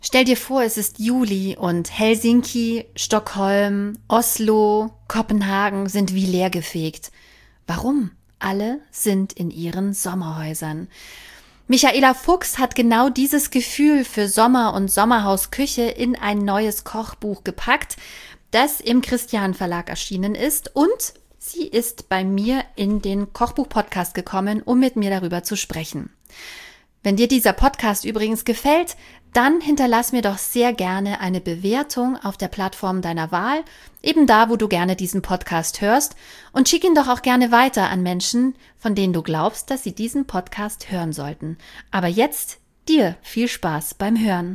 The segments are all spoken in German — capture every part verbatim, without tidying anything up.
Stell dir vor, es ist Juli und Helsinki, Stockholm, Oslo, Kopenhagen sind wie leergefegt. Warum? Alle sind in ihren Sommerhäusern. Michaela Fuchs hat genau dieses Gefühl für Sommer und Sommerhausküche in ein neues Kochbuch gepackt, das im Christian Verlag erschienen ist, und sie ist bei mir in den Kochbuch-Podcast gekommen, um mit mir darüber zu sprechen. Wenn dir dieser Podcast übrigens gefällt, dann hinterlass mir doch sehr gerne eine Bewertung auf der Plattform deiner Wahl, eben da, wo du gerne diesen Podcast hörst, und schick ihn doch auch gerne weiter an Menschen, von denen du glaubst, dass sie diesen Podcast hören sollten. Aber jetzt dir viel Spaß beim Hören.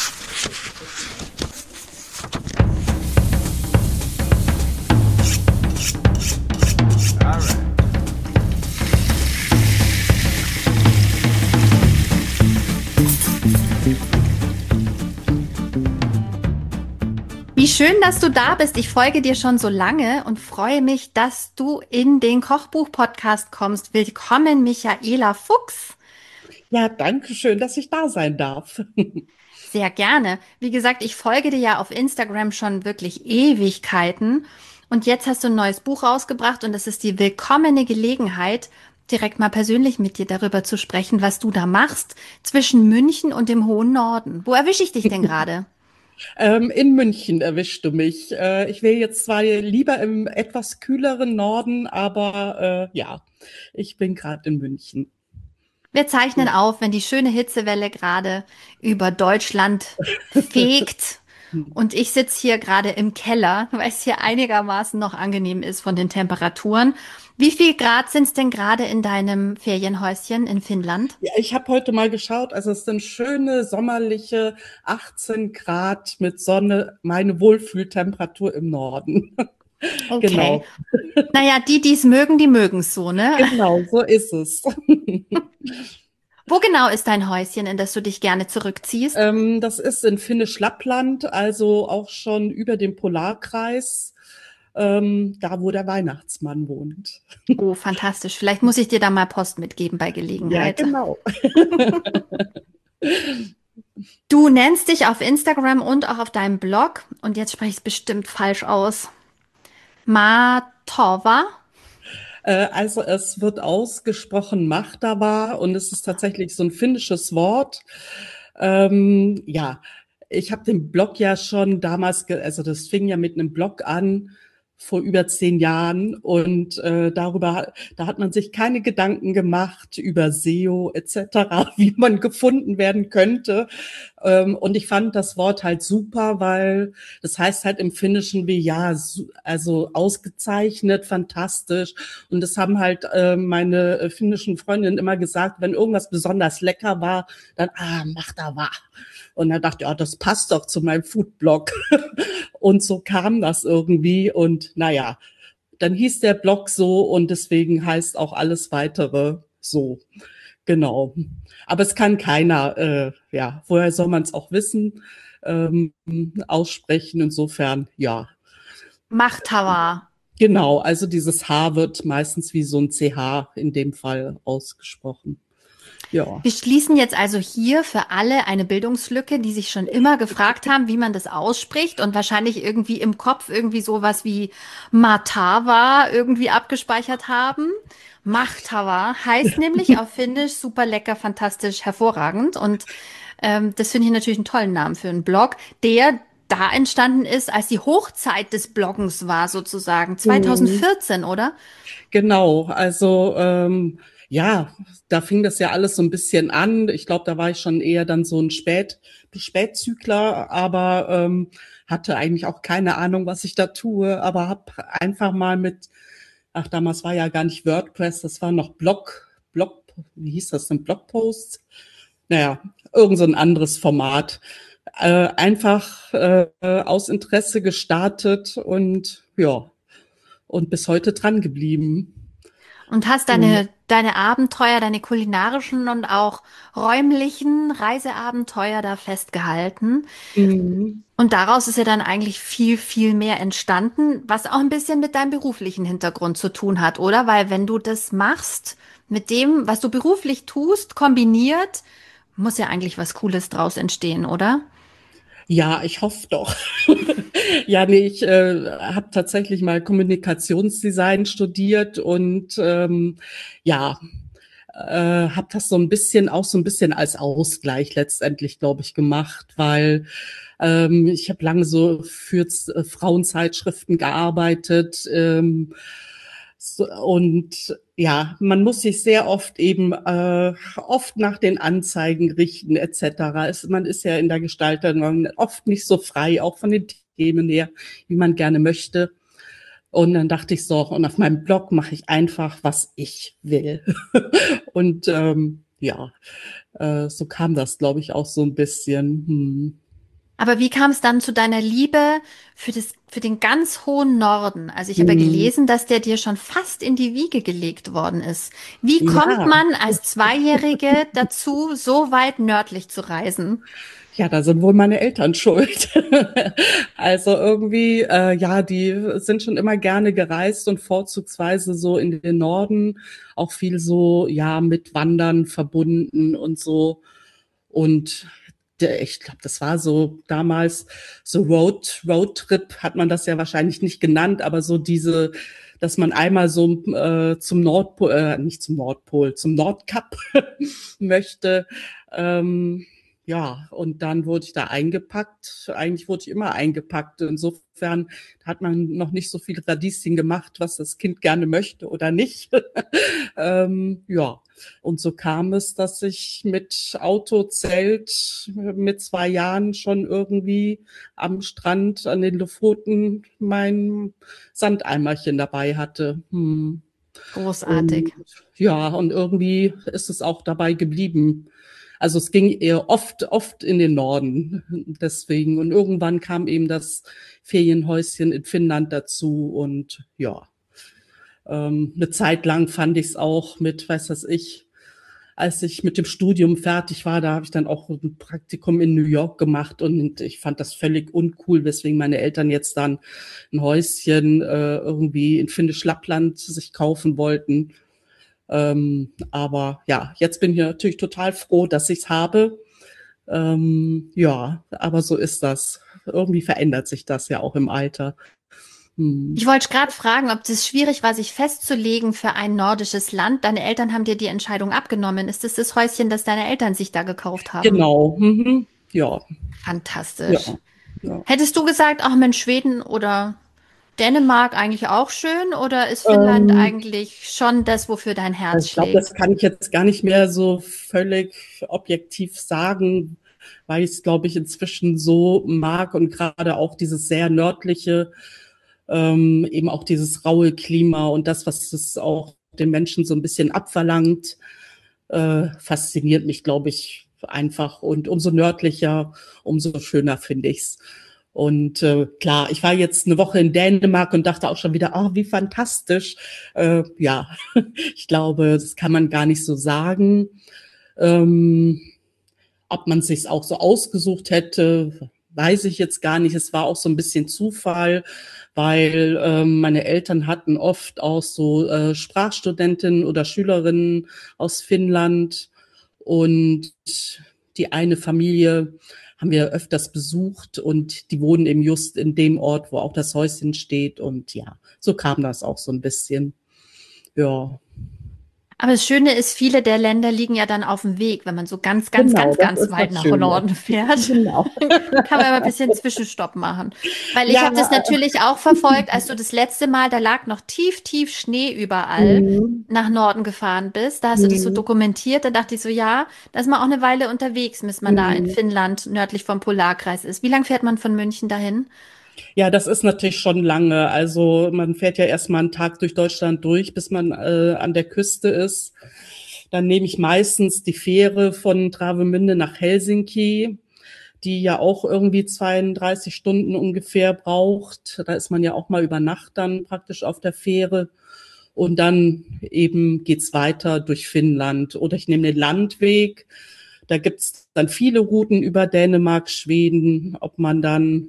Wie schön, dass du da bist. Ich folge dir schon so lange und freue mich, dass du in den Kochbuch-Podcast kommst. Willkommen, Michaela Fuchs. Ja, danke schön, dass ich da sein darf. Sehr gerne. Wie gesagt, ich folge dir ja auf Instagram schon wirklich Ewigkeiten. Und jetzt hast du ein neues Buch rausgebracht und es ist die willkommene Gelegenheit, direkt mal persönlich mit dir darüber zu sprechen, was du da machst zwischen München und dem hohen Norden. Wo erwische ich dich denn gerade? Ähm, in München erwischst du mich. Äh, ich wäre jetzt zwar lieber im etwas kühleren Norden, aber äh, ja, ich bin gerade in München. Wir zeichnen Ja. auf, wenn die schöne Hitzewelle gerade über Deutschland fegt. Und ich sitze hier gerade im Keller, weil es hier einigermaßen noch angenehm ist von den Temperaturen. Wie viel Grad sind es denn gerade in deinem Ferienhäuschen in Finnland? Ja, ich habe heute mal geschaut, also es sind schöne sommerliche achtzehn Grad mit Sonne, meine Wohlfühltemperatur im Norden. Okay. Genau, Naja, die, die es mögen, die mögen es so, ne? genau, so ist es. Wo genau ist dein Häuschen, in das du dich gerne zurückziehst? Ähm, das ist in Finnisch-Lappland, also auch schon über dem Polarkreis, ähm, da wo der Weihnachtsmann wohnt. Oh, fantastisch. Vielleicht muss ich dir da mal Post mitgeben bei Ja, Gelegenheit. genau. Du nennst dich auf Instagram und auch auf deinem Blog, und jetzt spreche ich es bestimmt falsch aus, Matova. Äh, also es wird ausgesprochen Mahtava und es ist tatsächlich so ein finnisches Wort. Ähm, ja, ich habe den Blog ja schon damals, ge also das fing ja mit einem Blog an vor über zehn Jahren und äh, darüber, da hat man sich keine Gedanken gemacht über S E O et cetera, wie man gefunden werden könnte. Ähm, und ich fand das Wort halt super, weil das heißt halt im Finnischen wie ja, also ausgezeichnet, fantastisch. Und das haben halt äh, meine äh, finnischen Freundinnen immer gesagt, wenn irgendwas besonders lecker war, dann ah, mach da war. Und dann dachte ich, ja, das passt doch zu meinem Foodblog. Und so kam das irgendwie. Und naja, dann hieß der Blog so und deswegen heißt auch alles weitere so. Genau. Aber es kann keiner, äh, ja, woher soll man es auch wissen, ähm, aussprechen. Insofern, ja. Machtava. Genau, also dieses H wird meistens wie so ein C H in dem Fall ausgesprochen. Ja. Wir schließen jetzt also hier für alle eine Bildungslücke, die sich schon immer gefragt haben, wie man das ausspricht und wahrscheinlich irgendwie im Kopf irgendwie sowas wie Matava irgendwie abgespeichert haben. Machtava heißt nämlich auf Finnisch super lecker, fantastisch, hervorragend, und ähm, das finde ich natürlich einen tollen Namen für einen Blog, der da entstanden ist, als die Hochzeit des Bloggens war, sozusagen. Mhm. zwanzig vierzehn, oder? Genau, also ähm, ja, da fing das ja alles so ein bisschen an. Ich glaube, da war ich schon eher dann so ein Spät, Spätzügler, aber ähm, hatte eigentlich auch keine Ahnung, was ich da tue, aber habe einfach mal mit, ach, damals war ja gar nicht WordPress, das war noch Blog, Blog, wie hieß das denn, Blogposts? Naja, irgend so ein anderes Format. Äh, einfach äh, aus Interesse gestartet und ja, und bis heute dran geblieben. Und hast Mhm. deine, deine Abenteuer, deine kulinarischen und auch räumlichen Reiseabenteuer da festgehalten. Mhm. Und daraus ist ja dann eigentlich viel, viel mehr entstanden, was auch ein bisschen mit deinem beruflichen Hintergrund zu tun hat, oder? Weil wenn du das machst mit dem, was du beruflich tust, kombiniert, muss ja eigentlich was Cooles draus entstehen, oder? Ja, ich hoffe doch. Ja, ne, ich, äh, habe tatsächlich mal Kommunikationsdesign studiert und, ähm, ja, äh, habe das so 'n bisschen auch so 'n bisschen als Ausgleich letztendlich, glaube ich, gemacht, weil, ähm, ich habe lange so für Z äh, Frauenzeitschriften gearbeitet, ähm, s und ja, man muss sich sehr oft eben, äh, oft nach den Anzeigen richten et cetera. Es man ist ja in der Gestaltung oft nicht so frei, auch von den Themen her, wie man gerne möchte. Und dann dachte ich so: „Und auf meinem Blog mache ich einfach, was ich will." Und, ähm, ja, äh, so kam das, glaube ich, auch so 'n bisschen. Mhm. Aber wie kam es dann zu deiner Liebe für das, für den ganz hohen Norden? Also ich habe ja Mhm. gelesen, dass der dir schon fast in die Wiege gelegt worden ist. Wie kommt Ja. man als Zweijährige dazu, so weit nördlich zu reisen? Ja, da sind wohl meine Eltern schuld. Also irgendwie, äh, ja, die sind schon immer gerne gereist und vorzugsweise so in den Norden, auch viel so, ja, mit Wandern verbunden und so. Und der ich glaube, das war so damals so Road Roadtrip hat man das ja wahrscheinlich nicht genannt, aber so diese, dass man einmal so, äh, zum Nordpol äh, nicht zum Nordpol, zum Nordkap möchte. Ähm, ja, und dann wurde ich da eingepackt. Eigentlich wurde ich immer eingepackt. Insofern hat man noch nicht so viel Radieschen gemacht, was das Kind gerne möchte oder nicht. Ähm, ja, und so kam es, dass ich mit Auto, Zelt mit zwei Jahren schon irgendwie am Strand an den Lofoten mein Sandeimerchen dabei hatte. Mhm. Und Großartig. ja, und irgendwie ist es auch dabei geblieben. Also es ging eher oft, oft in den Norden deswegen. Und irgendwann kam eben das Ferienhäuschen in Finnland dazu und ja, ähm, eine Zeit lang fand ich es auch mit, weiß was ich, als ich mit dem Studium fertig war, da habe ich dann auch ein Praktikum in New York gemacht und ich fand das völlig uncool, weswegen meine Eltern jetzt dann ein Häuschen äh, irgendwie in Finnisch-Lappland sich kaufen wollten. Ähm, aber ja, jetzt bin ich natürlich total froh, dass ich's habe. Ähm, ja, aber so ist das. Irgendwie verändert sich das ja auch im Alter. Mhm. Ich wollte gerade fragen, ob es schwierig war, sich festzulegen für ein nordisches Land. Deine Eltern haben dir die Entscheidung abgenommen. Ist es das Häuschen, das deine Eltern sich da gekauft haben? Genau. Mhm. Ja, ja, Fantastisch. ja. Hättest du gesagt, ach Mensch, Schweden oder Dänemark eigentlich auch schön oder ist Finnland Ähm, eigentlich schon das, wofür dein also Herz ich glaube, das schlägt? kann ich jetzt gar nicht mehr so völlig objektiv sagen, weil ich es, glaube ich, inzwischen so mag und gerade auch dieses sehr nördliche, ähm, eben auch dieses raue Klima und das, was es auch den Menschen so ein bisschen abverlangt, äh, fasziniert mich, glaube ich, einfach. Und umso nördlicher, umso schöner finde ich's. Und äh, klar, ich war jetzt eine Woche in Dänemark und dachte auch schon wieder, ah, wie fantastisch. Äh, ja, ich glaube, das kann man gar nicht so sagen. Ähm, ob man sich's auch so ausgesucht hätte, weiß ich jetzt gar nicht. Es war auch so ein bisschen Zufall, weil ähm, meine Eltern hatten oft auch so äh, Sprachstudentinnen oder Schülerinnen aus Finnland und die eine Familie haben wir öfters besucht und die wohnen eben just in dem Ort, wo auch das Häuschen steht und ja, so kam das auch so ein bisschen. Ja, Aber das Schöne ist, viele der Länder liegen ja dann auf dem Weg, wenn man so ganz, ganz, genau, ganz, das ganz ist weit das nach Schöne. Norden fährt. Genau. Kann man immer ein bisschen Zwischenstopp machen. Weil ich Ja, habe das natürlich auch verfolgt, als du das letzte Mal, da lag noch tief, tief Schnee überall, mhm. nach Norden gefahren bist. Da hast du das so Mhm. dokumentiert. Da dachte ich so, ja, da ist man auch eine Weile unterwegs, bis man da in Mhm. Finnland nördlich vom Polarkreis ist. Wie lang fährt man von München dahin? Ja, das ist natürlich schon lange. Also man fährt ja erstmal einen Tag durch Deutschland durch, bis man äh, an der Küste ist. Dann nehme ich meistens die Fähre von Travemünde nach Helsinki, die ja auch irgendwie zweiunddreißig Stunden ungefähr braucht. Da ist man ja auch mal über Nacht dann praktisch auf der Fähre. Und dann eben geht's weiter durch Finnland. Oder ich nehme den Landweg. Da gibt's dann viele Routen über Dänemark, Schweden, ob man dann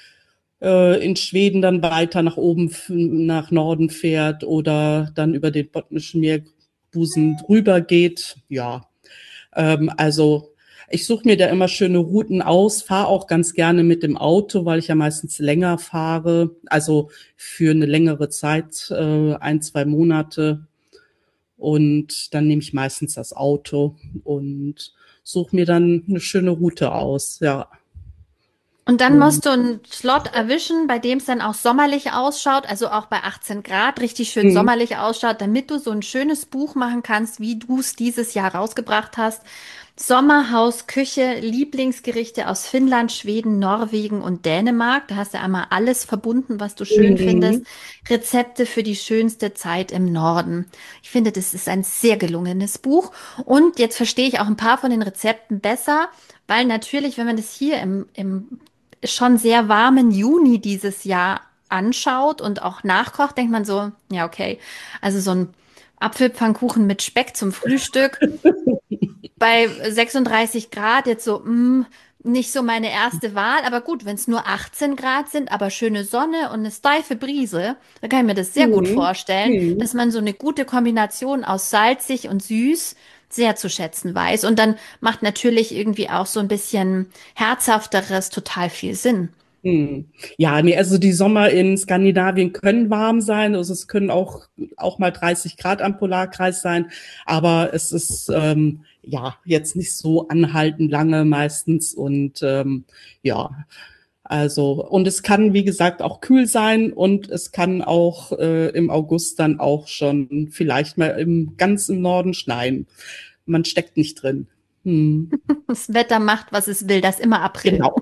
äh, in Schweden dann weiter nach oben, nach Norden fährt oder dann über den Botnischen Meerbusen drüber geht. Ja, ähm, also Ich suche mir da immer schöne Routen aus, fahre auch ganz gerne mit dem Auto, weil ich ja meistens länger fahre, also für eine längere Zeit, äh, ein, zwei Monate. Und dann nehme ich meistens das Auto und suche mir dann eine schöne Route aus, ja. Und dann Und, musst du einen Slot erwischen, bei dem es dann auch sommerlich ausschaut, also auch bei achtzehn Grad richtig schön hm, sommerlich ausschaut, damit du so ein schönes Buch machen kannst, wie du es dieses Jahr rausgebracht hast. Sommerhaus, Küche, Lieblingsgerichte aus Finnland, Schweden, Norwegen und Dänemark. Da hast du einmal alles verbunden, was du schön findest. hm, Rezepte für die schönste Zeit im Norden. Ich finde, das ist ein sehr gelungenes Buch. Und jetzt verstehe ich auch ein paar von den Rezepten besser, weil natürlich, wenn man das hier im, im schon sehr warmen Juni dieses Jahr anschaut und auch nachkocht, denkt man so, ja, okay, also so ein Apfelpfannkuchen mit Speck zum Frühstück bei sechsunddreißig Grad jetzt so, mh, nicht so meine erste Wahl, aber gut, wenn es nur achtzehn Grad sind, aber schöne Sonne und eine steife Brise, dann kann ich mir das sehr gut hm, vorstellen, hm. dass man so eine gute Kombination aus salzig und süß sehr zu schätzen weiß. Und dann macht natürlich irgendwie auch so ein bisschen herzhafteres total viel Sinn. Hm. Ja, nee, also die Sommer in Skandinavien können warm sein, also es können auch, auch mal dreißig Grad am Polarkreis sein, aber es ist ähm, ja jetzt nicht so anhaltend lange meistens und ähm, ja, also und es kann, wie gesagt, auch kühl sein und es kann auch äh, im August dann auch schon vielleicht mal im ganz im Norden schneien. Man steckt nicht drin. Hm. Das Wetter macht, was es will, das ist immer April. Genau.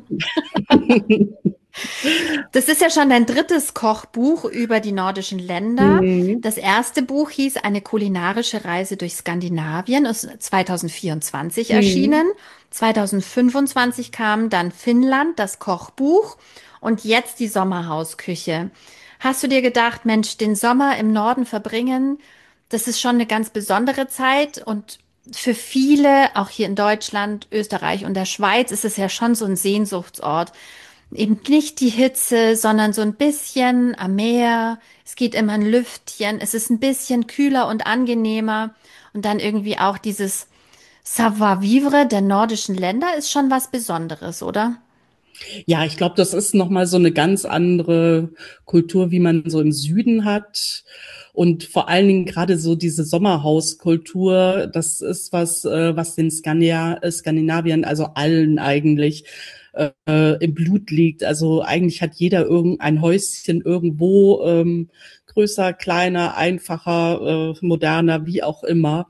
Das ist ja schon dein drittes Kochbuch über die nordischen Länder. Hm. Das erste Buch hieß Eine kulinarische Reise durch Skandinavien, ist zwanzig vierundzwanzig Hm. erschienen. zwanzig fünfundzwanzig kam dann Finnland, das Kochbuch und jetzt die Sommerhausküche. Hast du dir gedacht, Mensch, den Sommer im Norden verbringen, das ist schon eine ganz besondere Zeit und für viele, auch hier in Deutschland, Österreich und der Schweiz, ist es ja schon so ein Sehnsuchtsort. Eben nicht die Hitze, sondern so ein bisschen am Meer. Es geht immer ein Lüftchen. Es ist ein bisschen kühler und angenehmer. Und dann irgendwie auch dieses Savoir-vivre der nordischen Länder ist schon was Besonderes, oder? Ja, ich glaube, das ist noch mal so eine ganz andere Kultur, wie man so im Süden hat. Und vor allen Dingen gerade so diese Sommerhauskultur, das ist was, äh, was den Skandina äh, Skandinaviern, also allen eigentlich, äh, im Blut liegt. Also eigentlich hat jeder irgendein Häuschen irgendwo, ähm, größer, kleiner, einfacher, äh, moderner, wie auch immer.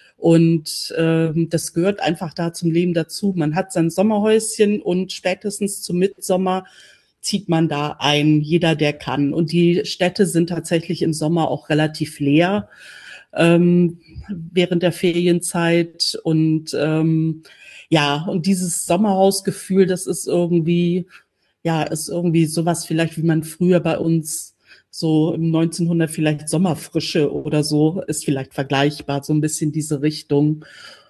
Und ähm, das gehört einfach da zum Leben dazu. Man hat sein Sommerhäuschen und spätestens zum Mitsommer zieht man da ein, jeder, der kann. Und die Städte sind tatsächlich im Sommer auch relativ leer ähm, während der Ferienzeit. Und ähm, ja, und dieses Sommerhausgefühl, das ist irgendwie, ja, ist irgendwie sowas vielleicht, wie man früher bei uns so im neunzehnhundert vielleicht Sommerfrische oder so, ist vielleicht vergleichbar, so ein bisschen diese Richtung.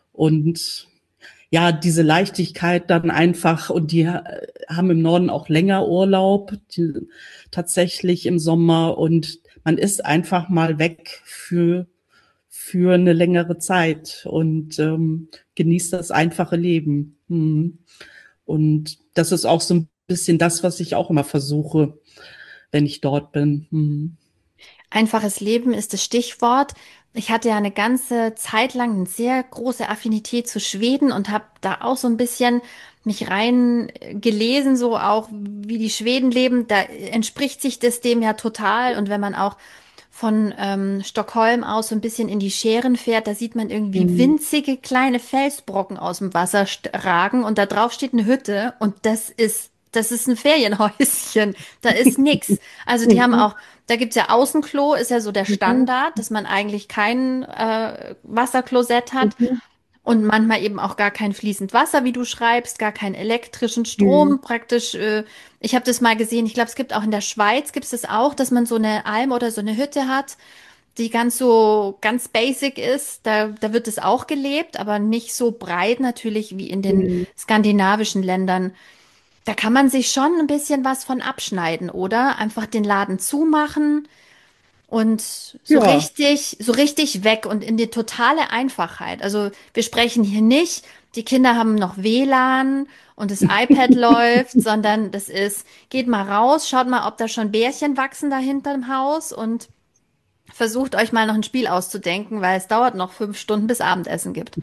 Und ja, diese Leichtigkeit dann einfach, und die äh, haben im Norden auch länger Urlaub, die, tatsächlich im Sommer, und man ist einfach mal weg für, für eine längere Zeit und ähm, genießt das einfache Leben. Hm. Und das ist auch so ein bisschen das, was ich auch immer versuche, wenn ich dort bin. Hm. Einfaches Leben ist das Stichwort. Ich hatte ja eine ganze Zeit lang eine sehr große Affinität zu Schweden und habe da auch so ein bisschen mich rein äh, gelesen, so auch wie die Schweden leben. Da entspricht sich das dem ja total. Und wenn man auch von ähm, Stockholm aus so ein bisschen in die Schären fährt, da sieht man irgendwie Hm. winzige kleine Felsbrocken aus dem Wasser st- ragen und da drauf steht eine Hütte und das ist das ist ein Ferienhäuschen. Da ist nix. Also die haben Mhm. auch, da gibt's ja Außenklo, ist ja so der Mhm. Standard, dass man eigentlich kein äh, Wasserklosett hat Mhm. und manchmal eben auch gar kein fließend Wasser, wie du schreibst, gar keinen elektrischen Mhm. Strom praktisch. Äh, ich habe das mal gesehen. Ich glaube, es gibt auch in der Schweiz gibt es das auch, dass man so eine Alm oder so eine Hütte hat, die ganz so ganz basic ist. Da, da wird es auch gelebt, aber nicht so breit natürlich wie in den Mhm. skandinavischen Ländern. Da kann man sich schon ein bisschen was von abschneiden, oder? Einfach den Laden zumachen und so Ja. richtig, so richtig weg und in die totale Einfachheit. Also wir sprechen hier nicht die Kinder haben noch W L A N und das iPad läuft, sondern das ist, geht mal raus, schaut mal, ob da schon Bärchen wachsen da hinterm Haus und versucht euch mal noch ein Spiel auszudenken, weil es dauert noch fünf Stunden, bis Abendessen gibt.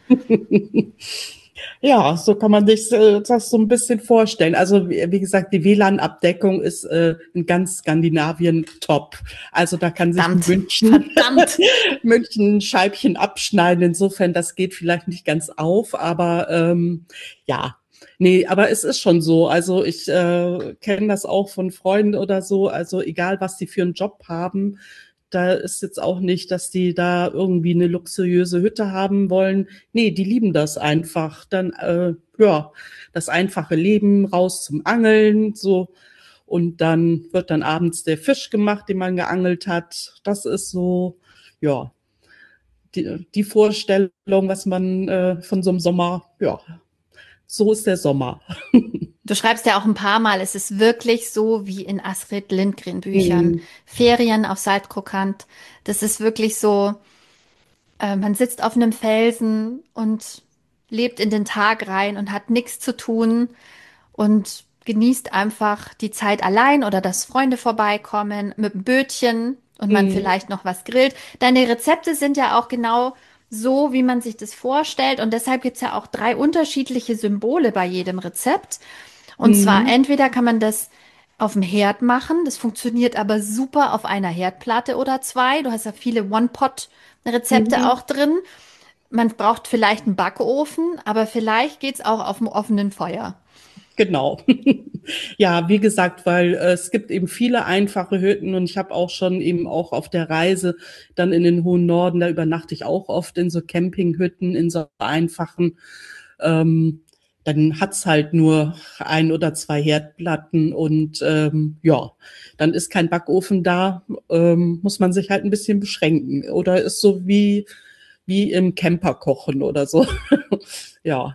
Ja, so kann man sich äh, das so ein bisschen vorstellen. Also wie, wie gesagt, die W L A N-Abdeckung ist äh, in ganz Skandinavien top. Also da kann sich Verdammt, München, verdammt. München ein Scheibchen abschneiden. Insofern, das geht vielleicht nicht ganz auf, aber ähm, ja. Nee, aber es ist schon so. Also ich äh, kenne das auch von Freunden oder so. Also egal, was die für einen Job haben, da ist jetzt auch nicht, dass die da irgendwie eine luxuriöse Hütte haben wollen. Nee, die lieben das einfach. Dann, äh, ja, das einfache Leben, raus zum Angeln, so. Und dann wird dann abends der Fisch gemacht, den man geangelt hat. Das ist so, ja, die, die Vorstellung, was man äh, von so einem Sommer, ja, so ist der Sommer. Du schreibst ja auch ein paar Mal, es ist wirklich so wie in Astrid Lindgren Büchern. Mhm. Ferien auf Saltkrokant. Das ist wirklich so, äh, man sitzt auf einem Felsen und lebt in den Tag rein und hat nichts zu tun und genießt einfach die Zeit allein oder dass Freunde vorbeikommen mit einem Bötchen und man Mhm. vielleicht noch was grillt. Deine Rezepte sind ja auch genau so, wie man sich das vorstellt. Und deshalb gibt's ja auch drei unterschiedliche Symbole bei jedem Rezept. Und zwar Mhm. entweder kann man das auf dem Herd machen, das funktioniert aber super auf einer Herdplatte oder zwei. Du hast ja viele One-Pot-Rezepte Mhm. auch drin. Man braucht vielleicht einen Backofen, aber vielleicht geht's auch auf dem offenen Feuer. Genau. Ja, wie gesagt, weil äh, es gibt eben viele einfache Hütten und ich habe auch schon eben auch auf der Reise dann in den hohen Norden, da übernachte ich auch oft in so Campinghütten, in so einfachen. Ähm, Dann hat's halt nur ein oder zwei Herdplatten und ähm, ja, dann ist kein Backofen da, ähm, muss man sich halt ein bisschen beschränken. Oder ist so wie, wie im Camper kochen oder so. Ja.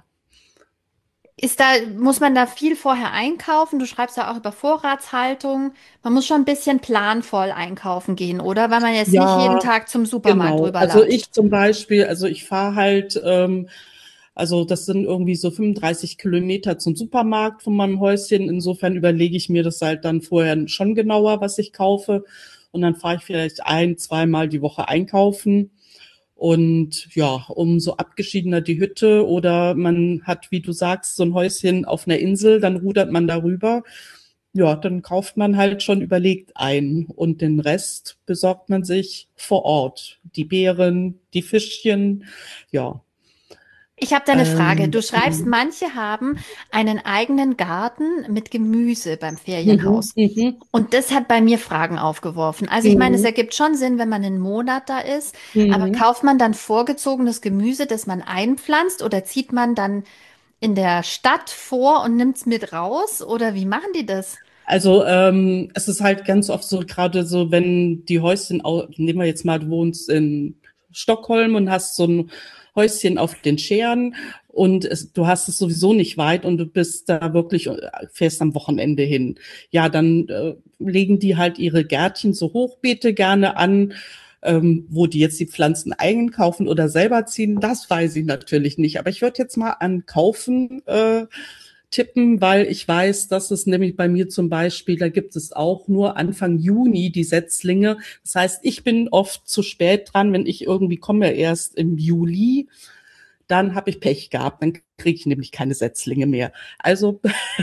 Ist da, muss man da viel vorher einkaufen? Du schreibst ja auch über Vorratshaltung. Man muss schon ein bisschen planvoll einkaufen gehen, oder? Weil man jetzt nicht jeden Ja, Tag zum Supermarkt genau. Also ich rüberlatscht. zum Beispiel, also ich fahre halt, ähm, also das sind irgendwie so fünfunddreißig Kilometer zum Supermarkt von meinem Häuschen. Insofern überlege ich mir das halt dann vorher schon genauer, was ich kaufe. Und dann fahre ich vielleicht ein, zweimal die Woche einkaufen. Und ja, umso abgeschiedener die Hütte oder man hat, wie du sagst, so ein Häuschen auf einer Insel, dann rudert man darüber. Ja, dann kauft man halt schon überlegt ein und den Rest besorgt man sich vor Ort. Die Beeren, die Fischchen, ja. Ich habe da eine Frage. Ähm, Du schreibst, manche haben einen eigenen Garten mit Gemüse beim mhm, Ferienhaus. mhm, Und das hat bei mir Fragen aufgeworfen. Also ich meine, es mhm, ergibt schon Sinn, wenn man einen Monat da ist, aber mhm. kauft man dann vorgezogenes Gemüse, das man einpflanzt, oder zieht man dann in der Stadt vor und nimmt's mit raus? Oder wie machen die das? Also ähm, es ist halt ganz oft so, gerade so, wenn die Häuschen, au- nehmen wir jetzt mal, du wohnst in Stockholm und hast so ein Häuschen auf den Scheren und es, du hast es sowieso nicht weit und du bist da wirklich, äh, fährst am Wochenende hin. Ja, dann äh, legen die halt ihre Gärtchen, so Hochbeete gerne an. Ähm, wo die jetzt die Pflanzen einkaufen oder selber ziehen, das weiß ich natürlich nicht. Aber ich würde jetzt mal an Kaufen äh, tippen, weil ich weiß, dass es nämlich bei mir zum Beispiel, da gibt es auch nur Anfang Juni die Setzlinge. Das heißt, ich bin oft zu spät dran, wenn ich irgendwie komme erst im Juli, dann habe ich Pech gehabt, dann kriege ich nämlich keine Setzlinge mehr. Also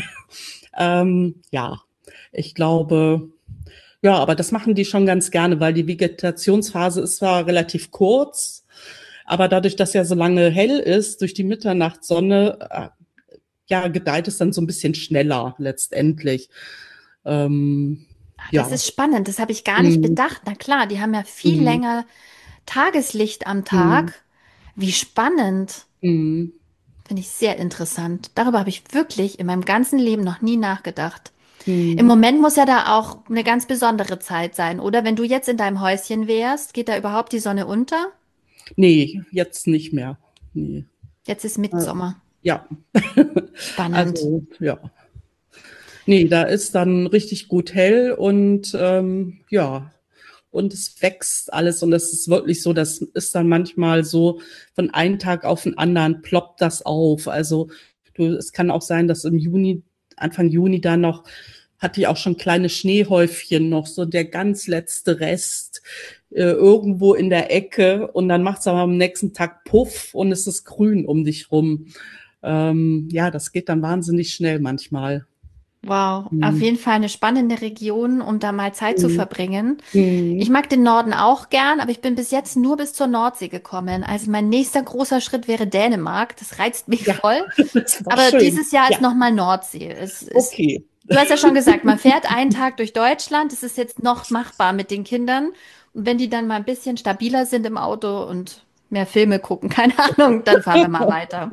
ähm, ja, ich glaube, ja, aber das machen die schon ganz gerne, weil die Vegetationsphase ist zwar relativ kurz, aber dadurch, dass ja so lange hell ist, durch die Mitternachtssonne, äh, ja, gedeiht es dann so ein bisschen schneller letztendlich. Ähm, Ah, das ja. ist spannend, das habe ich gar nicht Mhm. bedacht. Na klar, die haben ja viel Mhm. länger Tageslicht am Mhm. Tag. Wie spannend. Mhm. Finde ich sehr interessant. Darüber habe ich wirklich in meinem ganzen Leben noch nie nachgedacht. Im Mhm. Moment muss ja da auch eine ganz besondere Zeit sein, oder? Wenn du jetzt in deinem Häuschen wärst, geht da überhaupt die Sonne unter? Nee, jetzt nicht mehr. Nee. Jetzt ist Äh, Mittsommer. ja. Spannend. Also, ja. Nee, da ist dann richtig gut hell und ähm, ja. und es wächst alles und das ist wirklich so, das ist dann manchmal so, von einem Tag auf den anderen ploppt das auf. Also du, es kann auch sein, dass im Juni, Anfang Juni dann noch, hatte ich auch schon kleine Schneehäufchen noch, so der ganz letzte Rest äh, irgendwo in der Ecke und dann macht es aber am nächsten Tag Puff und es ist grün um dich rum. Ähm, ja, das geht dann wahnsinnig schnell manchmal. Wow, auf Mhm. jeden Fall eine spannende Region, um da mal Zeit zu Mhm. verbringen. Ich Mhm. mag den Norden auch gern, aber ich bin bis jetzt nur bis zur Nordsee gekommen. Also mein nächster großer Schritt wäre Dänemark. Das reizt mich Ja, voll. das ist doch Aber schön. dieses Jahr ist Ja, nochmal Nordsee. Es ist, okay. du hast ja schon gesagt, man fährt einen Tag durch Deutschland. Es ist jetzt noch machbar mit den Kindern. Und wenn die dann mal ein bisschen stabiler sind im Auto und mehr Filme gucken, keine Ahnung, dann fahren wir mal weiter.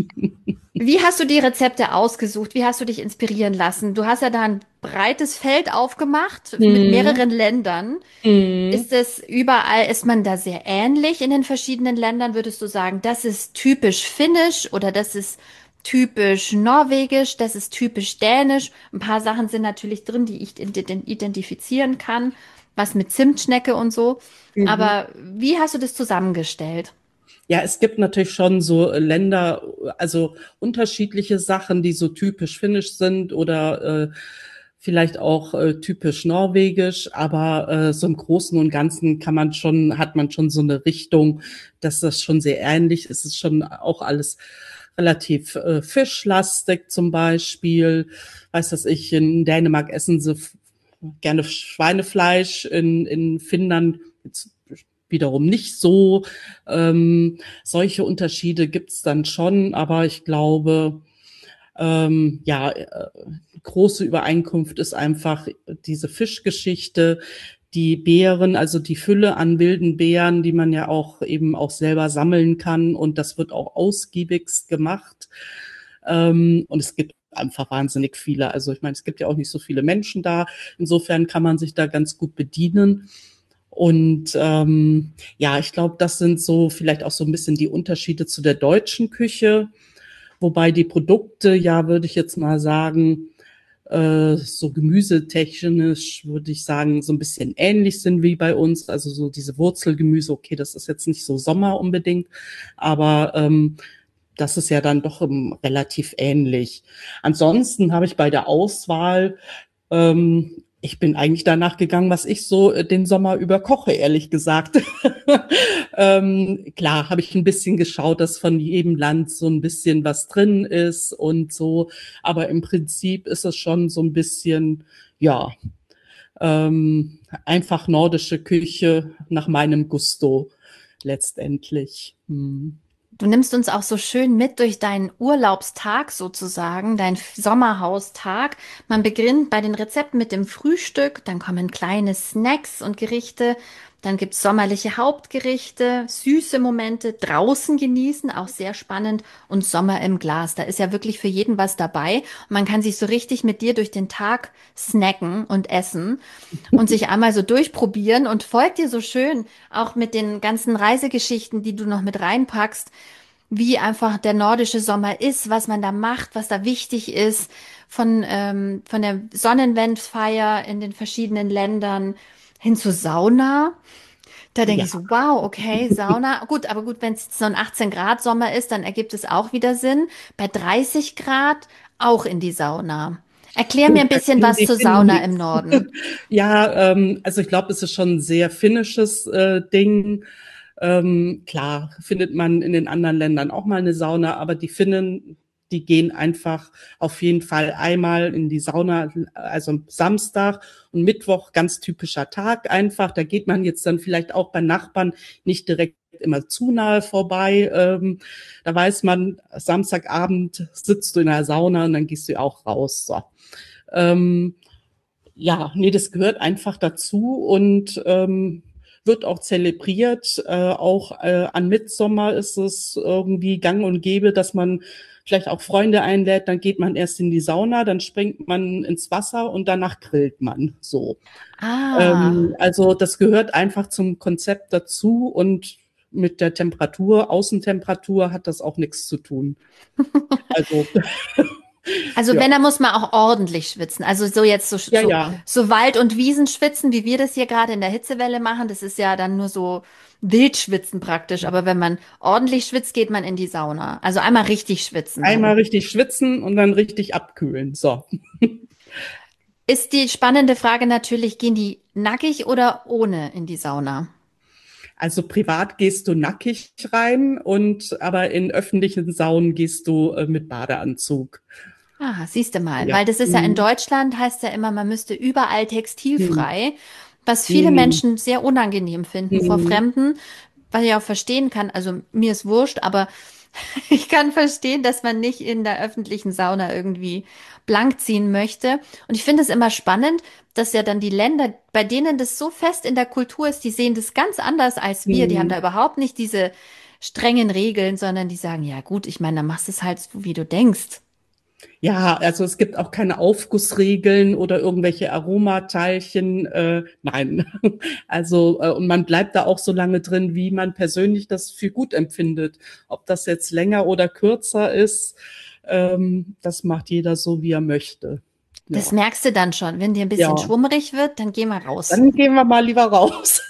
Wie hast du die Rezepte ausgesucht? Wie hast du dich inspirieren lassen? Du hast ja da ein breites Feld aufgemacht mit Mhm. mehreren Ländern. Mhm. Ist es überall, ist man da sehr ähnlich in den verschiedenen Ländern? Würdest du sagen, das ist typisch finnisch oder das ist typisch norwegisch, das ist typisch dänisch? Ein paar Sachen sind natürlich drin, die ich ident- identifizieren kann, was mit Zimtschnecke und so. Mhm. Aber wie hast du das zusammengestellt? Ja, es gibt natürlich schon so Länder, also unterschiedliche Sachen, die so typisch finnisch sind oder äh, vielleicht auch äh, typisch norwegisch, aber äh, so im Großen und Ganzen kann man schon, hat man schon so eine Richtung, dass das schon sehr ähnlich ist. Es ist schon auch alles relativ äh, fischlastig zum Beispiel. Weiß das ich, in Dänemark essen sie f- gerne Schweinefleisch, in, in Finnland jetzt wiederum nicht so. Ähm, solche Unterschiede gibt's dann schon, aber ich glaube, ähm, ja, äh, große Übereinkunft ist einfach diese Fischgeschichte, die Beeren, also die Fülle an wilden Beeren, die man ja auch eben auch selber sammeln kann und das wird auch ausgiebigst gemacht. Ähm, und es gibt einfach wahnsinnig viele. Also ich meine, es gibt ja auch nicht so viele Menschen da. Insofern kann man sich da ganz gut bedienen. Und ähm, ja, ich glaube, das sind so vielleicht auch so ein bisschen die Unterschiede zu der deutschen Küche, wobei die Produkte, ja, würde ich jetzt mal sagen, äh, so gemüsetechnisch würde ich sagen, so ein bisschen ähnlich sind wie bei uns. Also so diese Wurzelgemüse, okay, das ist jetzt nicht so Sommer unbedingt, aber ähm, das ist ja dann doch ähm, relativ ähnlich. Ansonsten habe ich bei der Auswahl ähm, ich bin eigentlich danach gegangen, was ich so äh, den Sommer über koche, ehrlich gesagt. ähm, klar, habe ich ein bisschen geschaut, dass von jedem Land so ein bisschen was drin ist und so. Aber im Prinzip ist es schon so ein bisschen, ja, ähm, einfach nordische Küche nach meinem Gusto letztendlich. Hm. Du nimmst uns auch so schön mit durch deinen Urlaubstag sozusagen, dein Sommerhaustag. Man beginnt bei den Rezepten mit dem Frühstück, dann kommen kleine Snacks und Gerichte, dann gibt's sommerliche Hauptgerichte, süße Momente, draußen genießen, auch sehr spannend, und Sommer im Glas. Da ist ja wirklich für jeden was dabei. Und man kann sich so richtig mit dir durch den Tag snacken und essen und sich einmal so durchprobieren und folgt dir so schön, auch mit den ganzen Reisegeschichten, die du noch mit reinpackst, wie einfach der nordische Sommer ist, was man da macht, was da wichtig ist, von, ähm, von der Sonnenwendfeier in den verschiedenen Ländern hin zur Sauna. Da denke Ja, ich so, wow, okay, Sauna. Gut, aber gut, wenn es so ein achtzehn Grad Sommer ist, dann ergibt es auch wieder Sinn. Bei dreißig Grad auch in die Sauna. Erklär mir gut, ein da bisschen kennen was die zur Finnen Sauna im nichts. Norden. Ja, ähm, also ich glaube, es ist schon ein sehr finnisches äh, Ding. Ähm, klar, findet man in den anderen Ländern auch mal eine Sauna, aber die Finnen, die gehen einfach auf jeden Fall einmal in die Sauna, also am Samstag und Mittwoch, ganz typischer Tag einfach. Da geht man jetzt dann vielleicht auch bei Nachbarn nicht direkt immer zu nahe vorbei. Ähm, da weiß man, Samstagabend sitzt du in der Sauna und dann gehst du auch raus. So. Ähm, ja, nee, das gehört einfach dazu und ähm, wird auch zelebriert. Äh, auch äh, an Mittsommer ist es irgendwie gang und gäbe, dass man vielleicht auch Freunde einlädt. Dann geht man erst in die Sauna, dann springt man ins Wasser und danach grillt man so. Ah. Ähm, also das gehört einfach zum Konzept dazu und mit der Temperatur, Außentemperatur hat das auch nichts zu tun. Also Also Ja, wenn, dann muss man auch ordentlich schwitzen. Also so jetzt so, ja, so, ja. so Wald- und Wiesenschwitzen, wie wir das hier gerade in der Hitzewelle machen, das ist ja dann nur so Wildschwitzen praktisch. Aber wenn man ordentlich schwitzt, geht man in die Sauna. Also einmal richtig schwitzen Einmal dann. richtig schwitzen und dann richtig abkühlen. So. Ist die spannende Frage natürlich, gehen die nackig oder ohne in die Sauna? Also privat gehst du nackig rein und aber in öffentlichen Saunen gehst du äh, mit Badeanzug. Ah, siehst du mal, Ja. weil das ist ja in Mhm. Deutschland, heißt ja immer, man müsste überall Mhm. textilfrei, was viele Mhm. Menschen sehr unangenehm finden vor Mhm. Fremden, was ich auch verstehen kann. Also mir ist wurscht, aber ich kann verstehen, dass man nicht in der öffentlichen Sauna irgendwie blank ziehen möchte. Und ich finde es immer spannend, dass ja dann die Länder, bei denen das so fest in der Kultur ist, die sehen das ganz anders als wir. Die haben Mhm. da überhaupt nicht diese strengen Regeln, sondern die sagen, ja gut, ich meine, dann machst du es halt so, wie du denkst. Ja, also es gibt auch keine Aufgussregeln oder irgendwelche Aromateilchen. Äh, nein. Also, äh, und man bleibt da auch so lange drin, wie man persönlich das für gut empfindet. Ob das jetzt länger oder kürzer ist, ähm, das macht jeder so, wie er möchte. Das Ja. merkst du dann schon. Wenn dir ein bisschen Ja. schwummerig wird, dann geh mal raus. Dann gehen wir mal lieber raus.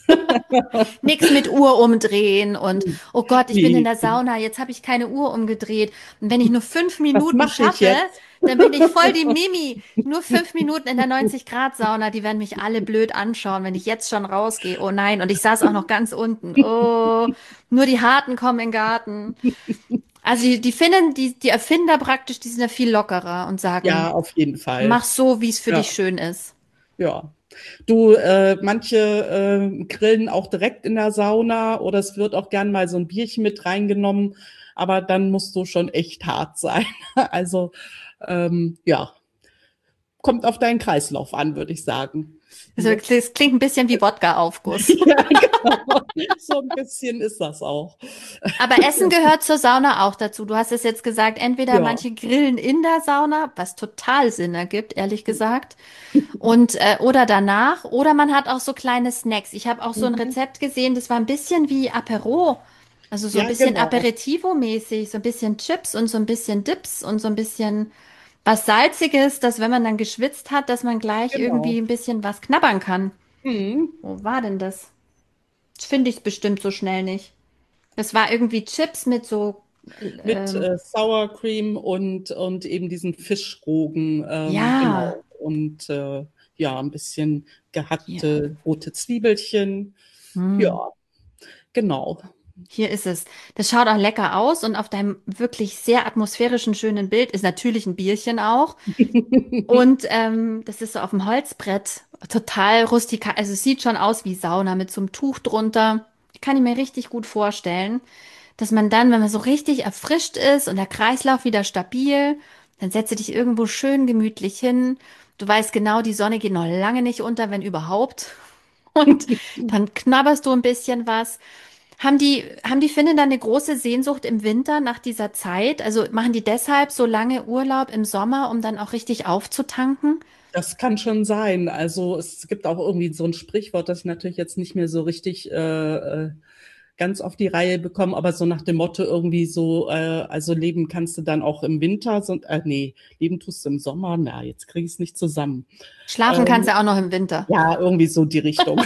Nix mit Uhr umdrehen und, oh Gott, ich bin in Nee. der Sauna, jetzt habe ich keine Uhr umgedreht. Und wenn ich nur fünf Was Minuten mache ich schaffe, jetzt? dann bin ich voll die Mimi. Nur fünf Minuten in der neunzig-Grad-Sauna, die werden mich alle blöd anschauen, wenn ich jetzt schon rausgehe. Oh nein, und ich saß auch noch ganz unten. Oh, nur die Harten kommen in den Garten. Also die, die finden, die, die Erfinder praktisch, die sind ja viel lockerer und sagen, Ja, auf jeden Fall. mach so, wie es für dich Ja, schön ist. ja. Du, äh, manche äh, grillen auch direkt in der Sauna oder es wird auch gern mal so ein Bierchen mit reingenommen, aber dann musst du schon echt hart sein. Also ähm, ja, kommt auf deinen Kreislauf an, würde ich sagen. Also Ne? das klingt ein bisschen wie Wodka-Aufguss. Ja, genau. So ein bisschen ist das auch. Aber Essen gehört zur Sauna auch dazu. Du hast es jetzt gesagt, entweder Ja. manche grillen in der Sauna, was total Sinn ergibt, ehrlich gesagt, und äh, oder danach, oder man hat auch so kleine Snacks. Ich habe auch so ein Mhm. Rezept gesehen, das war ein bisschen wie Apero, also so ein Ja, bisschen genau. Aperitivo-mäßig, so ein bisschen Chips und so ein bisschen Dips und so ein bisschen was Salziges, dass wenn man dann geschwitzt hat, dass man gleich irgendwie Genau. ein bisschen was knabbern kann. Mhm. Wo war denn das? Das finde ich bestimmt so schnell nicht. Das war irgendwie Chips mit so, Mit ähm, äh, Sour Cream und, und eben diesen Fischrogen, ähm, ja, genau. Und äh, ja, ein bisschen hier, gehackte rote Zwiebelchen. hm, Ja, genau. hier ist es. Das schaut auch lecker aus und auf deinem wirklich sehr atmosphärischen, schönen Bild ist natürlich ein Bierchen auch. Und ähm, das ist so auf dem Holzbrett, total rustikal. Also es sieht schon aus wie Sauna mit so einem Tuch drunter. Ich kann ich mir richtig gut vorstellen, dass man dann, wenn man so richtig erfrischt ist und der Kreislauf wieder stabil, dann setze dich irgendwo schön gemütlich hin. Du weißt genau, die Sonne geht noch lange nicht unter, wenn überhaupt. Und dann knabberst du ein bisschen was. Haben die, haben die Finnen dann eine große Sehnsucht im Winter nach dieser Zeit? Also machen die deshalb so lange Urlaub im Sommer, um dann auch richtig aufzutanken? Das kann schon sein. Also es gibt auch irgendwie so ein Sprichwort, das ich natürlich jetzt nicht mehr so richtig äh, äh, ganz auf die Reihe bekomme, aber so nach dem Motto irgendwie so, äh, also leben kannst du dann auch im Winter, so, äh, nee, leben tust du im Sommer, na, jetzt kriege ich es nicht zusammen. Schlafen kannst Ähm, du auch noch im Winter. ja, irgendwie so die Richtung.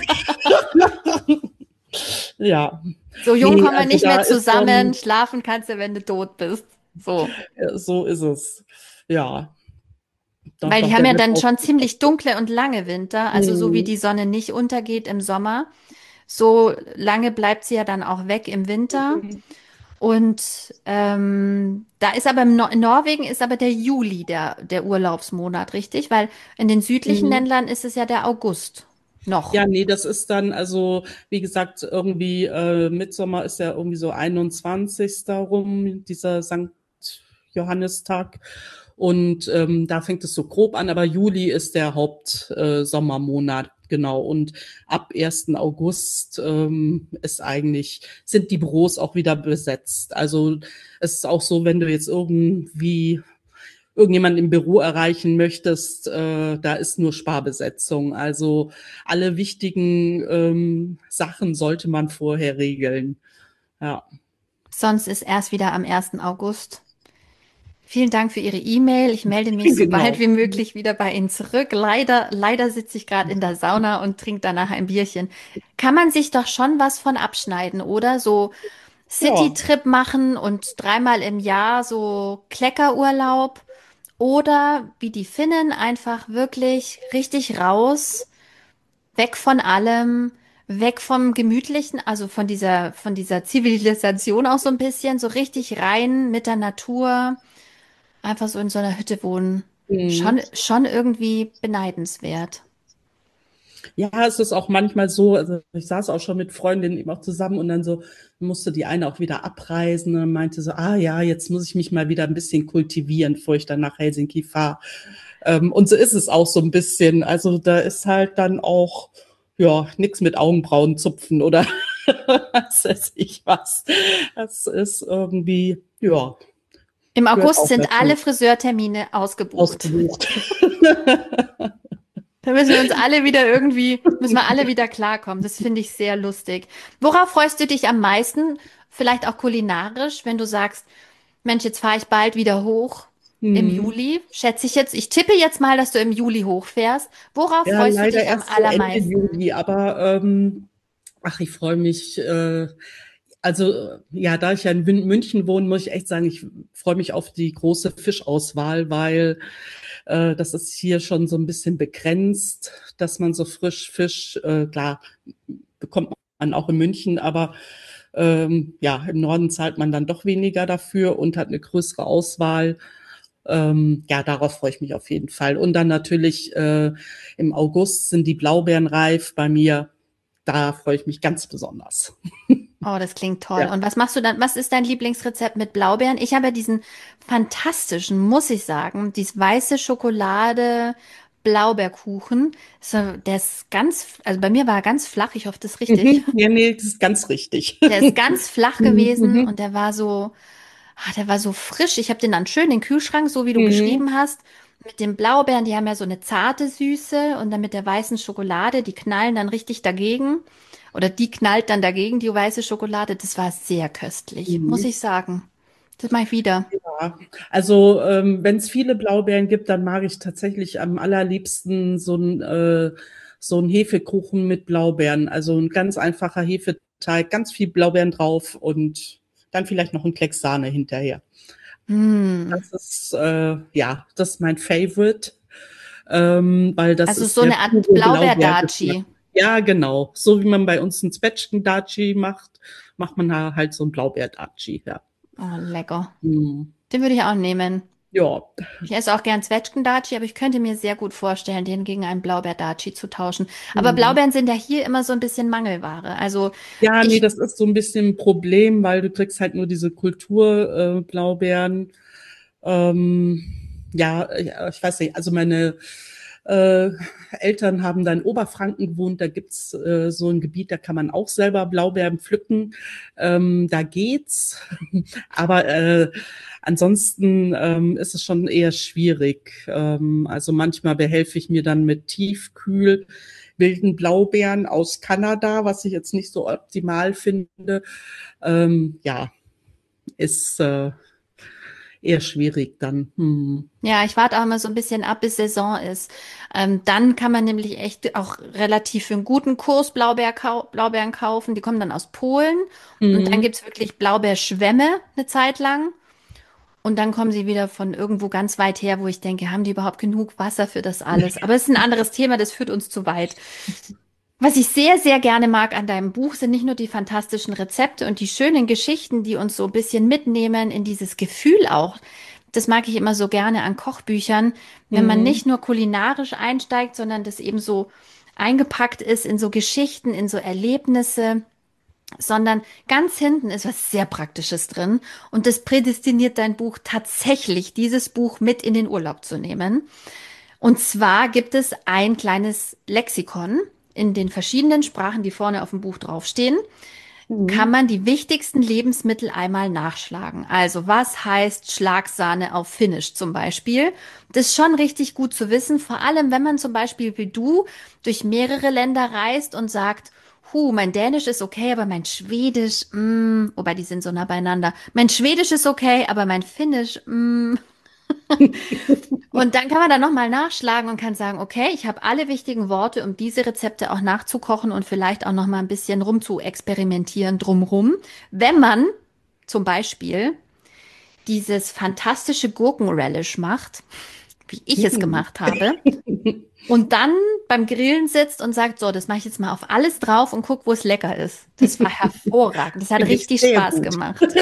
Ja, So jung nee, kommen wir also nicht da mehr ist zusammen. schon, Schlafen kannst du, wenn du tot bist. So. äh, so ist es. Ja, doch, Weil doch, die haben der ja wird dann auch. schon ziemlich dunkle und lange Winter. Also so wie Hm. die Sonne nicht untergeht im Sommer, so lange bleibt sie ja dann auch weg im Winter. Und ähm, da ist aber im Nor in Norwegen ist aber der Juli der, der Urlaubsmonat, richtig? Weil in den südlichen Mhm. Ländern ist es ja der August noch. Ja, nee, das ist dann, also, wie gesagt, irgendwie, äh, Mittsommer ist ja irgendwie so einundzwanzigster rum, dieser Sankt Johannistag. Und ähm, da fängt es so grob an, aber Juli ist der Hauptsommermonat, äh, Sommermonat, genau. Und ab ersten August ähm, ist eigentlich, sind die Büros auch wieder besetzt. Also es ist auch so, wenn du jetzt irgendwie irgendjemand im Büro erreichen möchtest, äh, da ist nur Sparbesetzung. Also alle wichtigen ähm, Sachen sollte man vorher regeln. Ja. Sonst ist erst wieder am ersten August Vielen Dank für Ihre E-Mail. Ich melde mich so bald Genau. wie möglich wieder bei Ihnen zurück. Leider, leider sitze ich gerade in der Sauna und trinke danach ein Bierchen. Kann man sich doch schon was von abschneiden, oder? So Ja. City-Trip machen und dreimal im Jahr so Kleckerurlaub oder wie die Finnen einfach wirklich richtig raus, weg von allem, weg vom Gemütlichen, also von dieser, von dieser Zivilisation auch so ein bisschen, so richtig rein mit der Natur. Einfach so in so einer Hütte wohnen. Mhm. Schon, schon irgendwie beneidenswert. Ja, es ist auch manchmal so, also ich saß auch schon mit Freundinnen eben auch zusammen und dann so musste die eine auch wieder abreisen und meinte so, ah ja, jetzt muss ich mich mal wieder ein bisschen kultivieren, bevor ich dann nach Helsinki fahre. Ähm, und so ist es auch so ein bisschen. Also da ist halt dann auch, ja, nichts mit Augenbrauen zupfen oder was weiß ich was. Das ist irgendwie, ja, Im gehört August auch sind alle dazu. Friseurtermine ausgebucht. Ausgebucht. Da müssen wir uns alle wieder irgendwie, müssen wir alle wieder klarkommen. Das finde ich sehr lustig. Worauf freust du dich am meisten? Vielleicht auch kulinarisch, wenn du sagst, Mensch, jetzt fahre ich bald wieder hoch im Hm. Juli. Schätze ich jetzt, ich tippe jetzt mal, dass du im Juli hochfährst. Worauf Ja, freust du leider dich am erst so Ende allermeisten? Juli, aber ähm, ach, ich freue mich. Äh, also ja, da ich ja in Mün- München wohne, muss ich echt sagen, ich freue mich auf die große Fischauswahl, weil äh, das ist hier schon so ein bisschen begrenzt, dass man so frisch Fisch, äh, klar, bekommt man auch in München, aber ähm, ja, im Norden zahlt man dann doch weniger dafür und hat eine größere Auswahl. Ähm, ja, darauf freue ich mich auf jeden Fall. Und dann natürlich äh, im August sind die Blaubeeren reif bei mir. Da freue ich mich ganz besonders. Oh, das klingt toll. Ja. Und was machst du dann? Was ist dein Lieblingsrezept mit Blaubeeren? Ich habe ja diesen fantastischen, muss ich sagen, dieses weiße Schokolade Blaubeerkuchen. So, der ist ganz, also bei mir war er ganz flach. Ich hoffe, das ist richtig. Mhm. Ja, nee, das ist ganz richtig. Der ist ganz flach gewesen Mhm. und der war so, ah, der war so frisch. Ich habe den dann schön in den Kühlschrank, so wie du Mhm. beschrieben hast. Mit den Blaubeeren, die haben ja so eine zarte Süße und dann mit der weißen Schokolade, die knallen dann richtig dagegen. Oder die knallt dann dagegen, die weiße Schokolade. Das war sehr köstlich, muss Mhm. ich sagen. Das mache ich wieder. Ja. Also ähm, wenn es viele Blaubeeren gibt, dann mag ich tatsächlich am allerliebsten so ein äh, so ein Hefekuchen mit Blaubeeren. Also ein ganz einfacher Hefeteig, ganz viel Blaubeeren drauf und dann vielleicht noch ein Klecks Sahne hinterher. Hm. Das ist äh, ja, das ist mein Favorite, ähm, weil das Also ist so der eine Art pure Blaubeergeschmack. Blaubeer-Daci. Ja, genau. So wie man bei uns ein Zwetschgen-Daci macht, macht man da halt so ein Blaubeer-Daci. Ja. Oh, lecker. Hm. Den würde ich auch nehmen. Ja. Ich esse auch gern Zwetschgen-Daci, aber ich könnte mir sehr gut vorstellen, den gegen einen Blaubeer-Daci zu tauschen. Aber Hm. Blaubeeren sind ja hier immer so ein bisschen Mangelware. Also Ja, ne, ich, das ist so 'n bisschen 'n Problem, weil du kriegst halt nur diese Kultur äh, Blaubeeren. Ähm, ja, ja, ich weiß nicht, also meine äh, Eltern haben da in Oberfranken gewohnt, da gibt's äh, so 'n Gebiet, da kann man auch selber Blaubeeren pflücken. Ähm, da geht's, aber äh, ansonsten ähm, ist es schon eher schwierig. Ähm, also manchmal behelfe ich mir dann mit Tiefkühl wilden Blaubeeren aus Kanada, was ich jetzt nicht so optimal finde. Ähm, ja, ist äh, eher schwierig dann. Hm. ja, ich warte auch immer so ein bisschen ab, bis Saison ist. Ähm, dann kann man nämlich echt auch relativ für einen guten Kurs Blaubeer kau Blaubeeren kaufen. Die kommen dann aus Polen. Und dann Mhm. gibt's wirklich Blaubeerschwämme eine Zeit lang. Und dann kommen sie wieder von irgendwo ganz weit her, wo ich denke, haben die überhaupt genug Wasser für das alles? Aber es ist ein anderes Thema, das führt uns zu weit. Was ich sehr, sehr gerne mag an deinem Buch sind nicht nur die fantastischen Rezepte und die schönen Geschichten, die uns so ein bisschen mitnehmen in dieses Gefühl auch. Das mag ich immer so gerne an Kochbüchern, wenn man Mhm. nicht nur kulinarisch einsteigt, sondern das eben so eingepackt ist in so Geschichten, in so Erlebnisse, sondern ganz hinten ist was sehr Praktisches drin und das prädestiniert dein Buch tatsächlich, dieses Buch mit in den Urlaub zu nehmen. Und zwar gibt es ein kleines Lexikon in den verschiedenen Sprachen, die vorne auf dem Buch draufstehen. Kann Mhm. man die wichtigsten Lebensmittel einmal nachschlagen. Also was heißt Schlagsahne auf Finnisch zum Beispiel? Das ist schon richtig gut zu wissen, vor allem wenn man zum Beispiel wie du durch mehrere Länder reist und sagt, Huh, mein Dänisch ist okay, aber mein Schwedisch, mm, wobei die sind so nah beieinander. Mein Schwedisch ist okay, aber mein Finnisch, mm. Und dann kann man da nochmal nachschlagen und kann sagen, okay, ich habe alle wichtigen Worte, um diese Rezepte auch nachzukochen und vielleicht auch nochmal ein bisschen rum zu experimentieren drumrum. Wenn man zum Beispiel dieses fantastische Gurkenrelish macht, wie ich es gemacht habe, und dann beim Grillen sitzt und sagt, so, das mache ich jetzt mal auf alles drauf und guck, wo es lecker ist. Das war hervorragend. Das hat Finde ich richtig sehr Spaß gut. gemacht.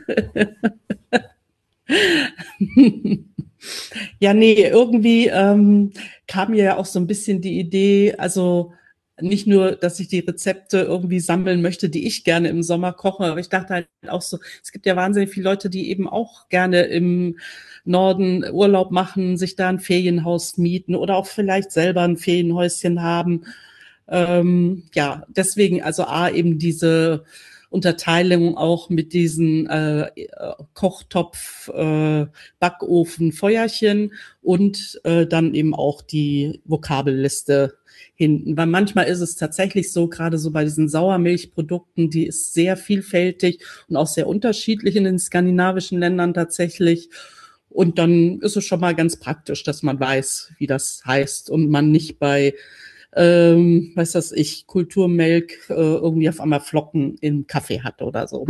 Ja, nee, irgendwie ähm, kam mir ja auch so ein bisschen die Idee, also nicht nur, dass ich die Rezepte irgendwie sammeln möchte, die ich gerne im Sommer koche, aber ich dachte halt auch so, es gibt ja wahnsinnig viele Leute, die eben auch gerne im Norden Urlaub machen, sich da ein Ferienhaus mieten oder auch vielleicht selber ein Ferienhäuschen haben. Ähm, ja, deswegen also A, eben diese Unterteilung auch mit diesen äh, Kochtopf, äh, Backofen, Feuerchen und äh, dann eben auch die Vokabelliste hinten. Weil manchmal ist es tatsächlich so, gerade so bei diesen Sauermilchprodukten, die ist sehr vielfältig und auch sehr unterschiedlich in den skandinavischen Ländern tatsächlich. Und dann ist es schon mal ganz praktisch, dass man weiß, wie das heißt und man nicht bei ähm, weiß das ich, Kulturmelk äh, irgendwie auf einmal Flocken im Kaffee hat oder so.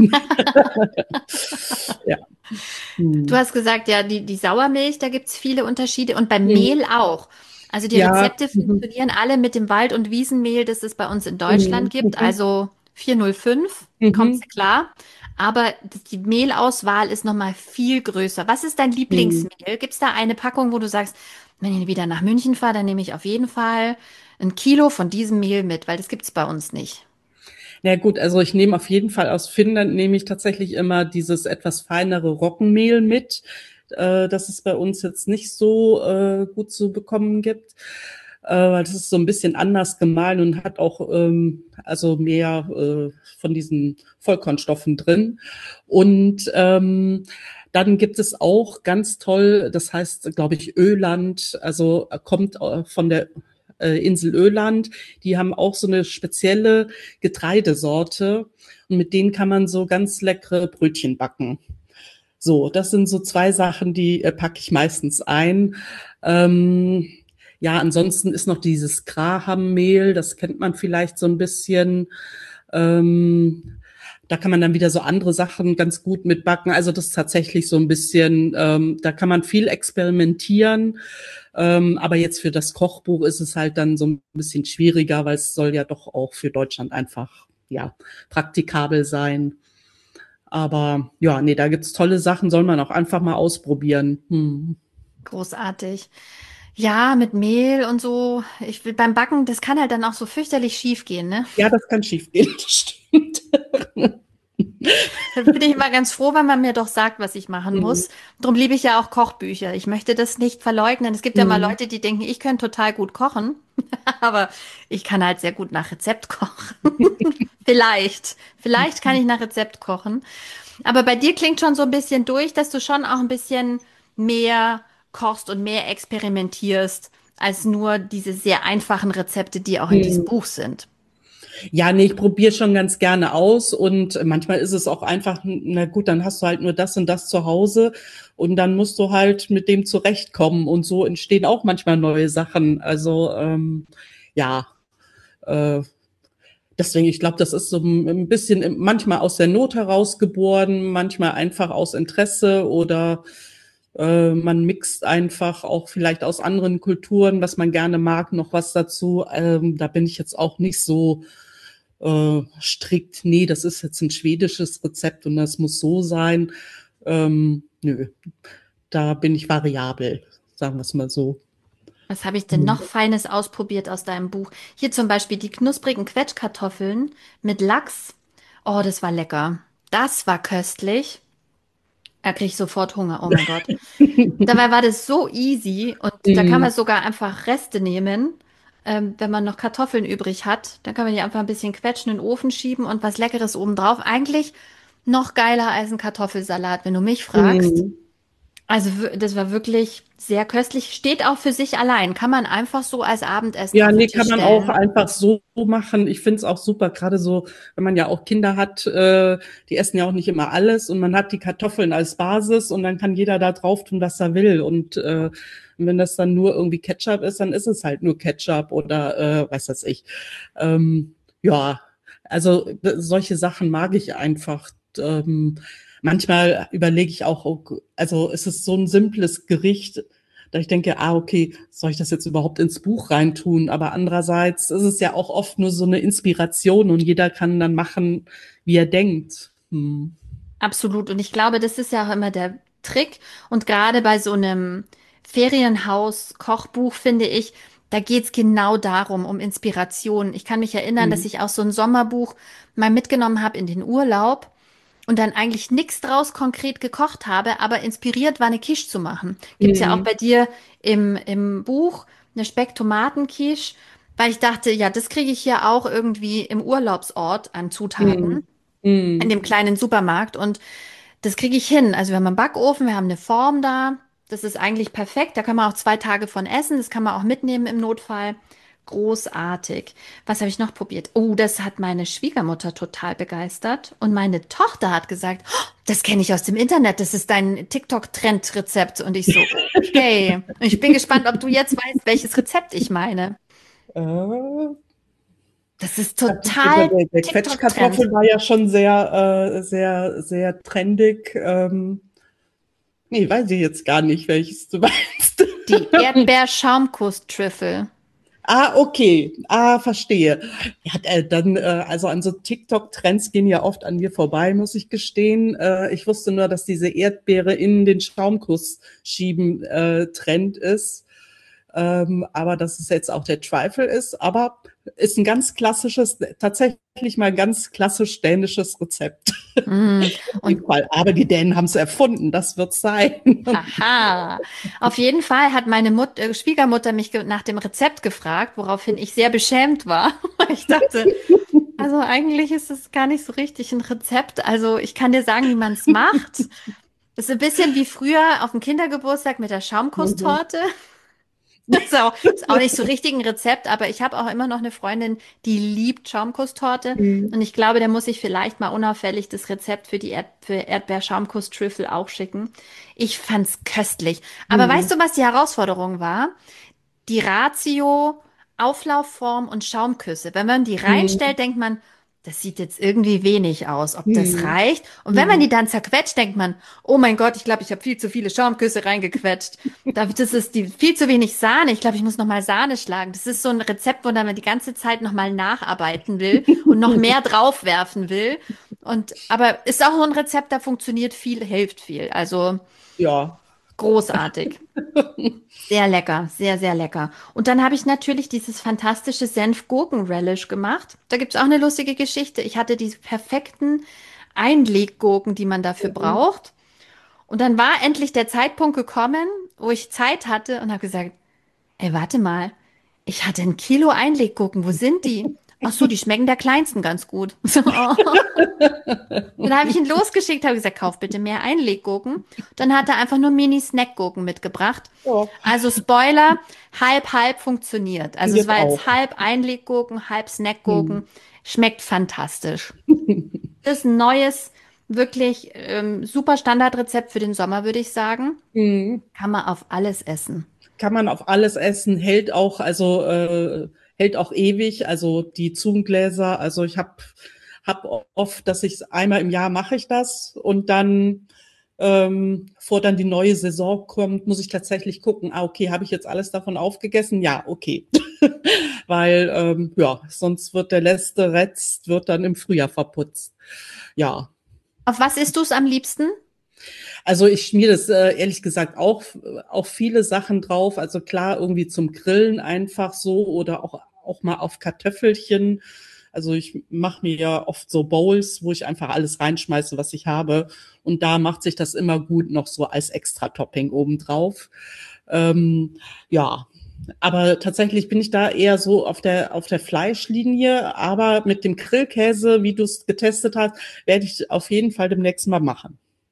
Ja. Du Hm. hast gesagt, ja, die, die Sauermilch, da gibt's viele Unterschiede und beim Hm. Mehl auch. Also die Ja. Rezepte Mhm. funktionieren alle mit dem Wald- und Wiesenmehl, das es bei uns in Deutschland Mhm. gibt, Mhm. also vierhundertfünf, kommst Mhm. du klar. Aber das- die Mehlauswahl ist nochmal viel größer. Was ist dein Mhm. Lieblingsmehl? Gibt's da eine Packung, wo du sagst, wenn ich wieder nach München fahre, dann nehme ich auf jeden Fall ein Kilo von diesem Mehl mit, weil das gibt's bei uns nicht. Na gut, also ich nehme auf jeden Fall aus Finnland nehme ich tatsächlich immer dieses etwas feinere Roggenmehl mit, äh, das es bei uns jetzt nicht so äh, gut zu bekommen gibt. Äh, weil das ist so ein bisschen anders gemahlen und hat auch ähm, also mehr äh, von diesen Vollkornstoffen drin. Und ähm, dann gibt es auch ganz toll, das heißt, glaube ich, Öland, also äh, kommt äh, von der äh, Insel Öland. Die haben auch so eine spezielle Getreidesorte und mit denen kann man so ganz leckere Brötchen backen. So, das sind so zwei Sachen, die äh, packe ich meistens ein. Ähm, ja, ansonsten ist noch dieses Graham-Mehl, das kennt man vielleicht so ein bisschen. Ähm, da kann man dann wieder so andere Sachen ganz gut mitbacken. Also das ist tatsächlich so ein bisschen, ähm, da kann man viel experimentieren. Ähm, aber jetzt für das Kochbuch ist es halt dann so ein bisschen schwieriger, weil es soll ja doch auch für Deutschland einfach, ja, praktikabel sein. Aber ja, nee, da gibt's tolle Sachen, soll man auch einfach mal ausprobieren. Hm. Großartig. Ja, mit Mehl und so. Ich will beim Backen, das kann halt dann auch so fürchterlich schief gehen, ne? Ja, das kann schiefgehen, das stimmt. Da bin ich immer ganz froh, wenn man mir doch sagt, was ich machen Hm. muss. Darum liebe ich ja auch Kochbücher. Ich möchte das nicht verleugnen. Es gibt ja mal Hm. Leute, die denken, ich könnte total gut kochen, aber ich kann halt sehr gut nach Rezept kochen. Vielleicht. Vielleicht kann ich nach Rezept kochen. Aber bei dir klingt schon so ein bisschen durch, dass du schon auch ein bisschen mehr kochst und mehr experimentierst, als nur diese sehr einfachen Rezepte, die auch in diesem Hm. Buch sind. Ja, nee, ich probiere schon ganz gerne aus und manchmal ist es auch einfach, na gut, dann hast du halt nur das und das zu Hause und dann musst du halt mit dem zurechtkommen und so entstehen auch manchmal neue Sachen. Also ähm, ja, äh, deswegen, ich glaube, das ist so ein bisschen manchmal aus der Not herausgeboren, manchmal einfach aus Interesse oder äh, man mixt einfach auch vielleicht aus anderen Kulturen, was man gerne mag, noch was dazu. Ähm, da bin ich jetzt auch nicht so äh, strikt, nee, das ist jetzt ein schwedisches Rezept und das muss so sein. Ähm, nö, da bin ich variabel, sagen wir es mal so. Was habe ich denn noch Feines ausprobiert aus deinem Buch? Hier zum Beispiel die knusprigen Quetschkartoffeln mit Lachs. Oh, das war lecker. Das war köstlich. Da kriege ich sofort Hunger. Oh mein Gott. Und dabei war das so easy und da kann man Mm, sogar einfach Reste nehmen. Ähm, wenn man noch Kartoffeln übrig hat, dann kann man die einfach ein bisschen quetschen in den Ofen schieben und was Leckeres obendrauf. Eigentlich noch geiler als ein Kartoffelsalat, wenn du mich fragst. mm. Also w- das war wirklich sehr köstlich. Steht auch für sich allein. Kann man einfach so als Abendessen Ja, auf den ne, Tisch kann man auch stellen. einfach so machen. Ich finde es auch super, gerade so, wenn man ja auch Kinder hat, äh, die essen ja auch nicht immer alles und man hat die Kartoffeln als Basis und dann kann jeder da drauf tun, was er will. Und äh, wenn das dann nur irgendwie Ketchup ist, dann ist es halt nur Ketchup oder äh, weiß das ich. Ähm, ja, also d- solche Sachen mag ich einfach. Ähm, manchmal überlege ich auch, ok- also es ist so ein simples Gericht, da ich denke, ah, okay, soll ich das jetzt überhaupt ins Buch reintun? Aber andererseits ist es ja auch oft nur so eine Inspiration und jeder kann dann machen, wie er denkt. Hm. Absolut. Und ich glaube, das ist ja auch immer der Trick. Und gerade bei so einem Ferienhaus-Kochbuch finde ich, da geht's genau darum, um Inspiration. Ich kann mich erinnern, dass Hm. ich auch so ein Sommerbuch mal mitgenommen habe in den Urlaub und dann eigentlich nichts draus konkret gekocht habe, aber inspiriert war, eine Quiche zu machen. Gibt's ja auch Hm. bei dir im, im Buch eine Speck-Tomaten-Quiche, weil ich dachte, ja, das kriege ich hier auch irgendwie im Urlaubsort an Hm. Zutaten, in Hm. dem kleinen Supermarkt. Und das kriege ich hin. Also wir haben einen Backofen, wir haben eine Form da. Das ist eigentlich perfekt. Da kann man auch zwei Tage von essen. Das kann man auch mitnehmen im Notfall. Großartig. Was habe ich noch probiert? Oh, das hat meine Schwiegermutter total begeistert. Und meine Tochter hat gesagt, "Oh, das kenne ich aus dem Internet. Das ist dein TikTok-Trend-Rezept." Und ich so, okay. Und ich bin gespannt, ob du jetzt weißt, welches Rezept ich meine. Äh, Das ist also der, total der der TikTok-Trend. Quetschkartoffel war ja schon sehr, äh, sehr, sehr trendig. Ähm, nee, weiß ich jetzt gar nicht, welches du meinst. Die Erdbeer-Schaumkuss-Trüffel. Ah, okay. Ah, verstehe. Ja, äh, dann, äh, also an so TikTok-Trends gehen ja oft an mir vorbei, muss ich gestehen. Äh, ich wusste nur, dass diese Erdbeere in den Schaumkuss schieben äh, Trend ist. Ähm, aber dass es jetzt auch der Trifle ist, aber ist ein ganz klassisches, tatsächlich mal ganz klassisch dänisches Rezept. Mm. In Und dem Fall. Aber die Dänen haben es erfunden, das wird sein. haha. Auf jeden Fall hat meine Mut äh, Schwiegermutter mich ge nach dem Rezept gefragt, woraufhin ich sehr beschämt war. Weil ich dachte, also eigentlich ist es gar nicht so richtig ein Rezept. Also ich kann dir sagen, wie man es macht. Das ist ein bisschen wie früher auf dem Kindergeburtstag mit der Mhm. Schaumkusstorte. Das ist auch, ist auch nicht so richtig ein Rezept, aber ich habe auch immer noch eine Freundin, die liebt Schaumkusstorte. Mhm. Und ich glaube, der muss ich vielleicht mal unauffällig das Rezept für die Erd für Erdbeer-Schaumkuss-Trüffel auch schicken. Ich fand's köstlich. Aber weißt Mhm. du, was die Herausforderung war? Die Ratio, Auflaufform und Schaumküsse. Wenn man die Mhm. reinstellt, denkt man, das sieht jetzt irgendwie wenig aus, ob das Mhm. reicht. Und wenn man die Mhm. dann zerquetscht, denkt man, oh mein Gott, ich glaube, ich habe viel zu viele Schaumküsse reingequetscht. Da- Das ist die, viel zu wenig Sahne. Ich glaube, ich muss noch mal Sahne schlagen. Das ist so ein Rezept, wo dann man die ganze Zeit noch mal nacharbeiten will und noch mehr draufwerfen will. Und aber ist auch so ein Rezept, da funktioniert viel, hilft viel. Also Ja. großartig. Sehr lecker, sehr, sehr lecker. Und dann habe ich natürlich dieses fantastische Senf-Gurken-Relish gemacht. Da gibt es auch eine lustige Geschichte. Ich hatte diese perfekten Einleggurken, die man dafür Mhm. braucht. Und dann war endlich der Zeitpunkt gekommen, wo ich Zeit hatte und habe gesagt, ey, warte mal, ich hatte ein Kilo Einleggurken, wo sind die? Ach so, die schmecken der Kleinsten ganz gut. So. Dann habe ich ihn losgeschickt, habe gesagt, kauf bitte mehr Einleggurken. Dann hat er einfach nur Mini-Snackgurken mitgebracht. Ja, Also Spoiler, halb, halb funktioniert. Also es jetzt war auch. jetzt halb Einleggurken, halb Snackgurken. Mhm. Schmeckt fantastisch. Das ist ein neues, wirklich ähm, super Standardrezept für den Sommer, würde ich sagen. Mhm. Kann man auf alles essen. Kann man auf alles essen, hält auch, also äh, hält auch ewig, also die Zungengläser, also ich habe hab hab oft, dass ich einmal im Jahr mache ich das und dann ähm, vor dann die neue Saison kommt, muss ich tatsächlich gucken, ah, okay, habe ich jetzt alles davon aufgegessen? Ja, okay. Weil ähm, ja, sonst wird der letzte Rest wird dann im Frühjahr verputzt. Ja, Auf was isst du es am liebsten? also ich schmiere das äh, ehrlich gesagt auch, auch viele Sachen drauf. Also klar, irgendwie zum Grillen einfach so oder auch, auch mal auf Kartoffelchen. Also ich mache mir ja oft so Bowls, wo ich einfach alles reinschmeiße, was ich habe. Und da macht sich das immer gut noch so als Extra-Topping obendrauf. Ähm, ja, aber tatsächlich bin ich da eher so auf der, auf der Fleischlinie. Aber mit dem Grillkäse, wie du es getestet hast, werde ich auf jeden Fall demnächst mal machen.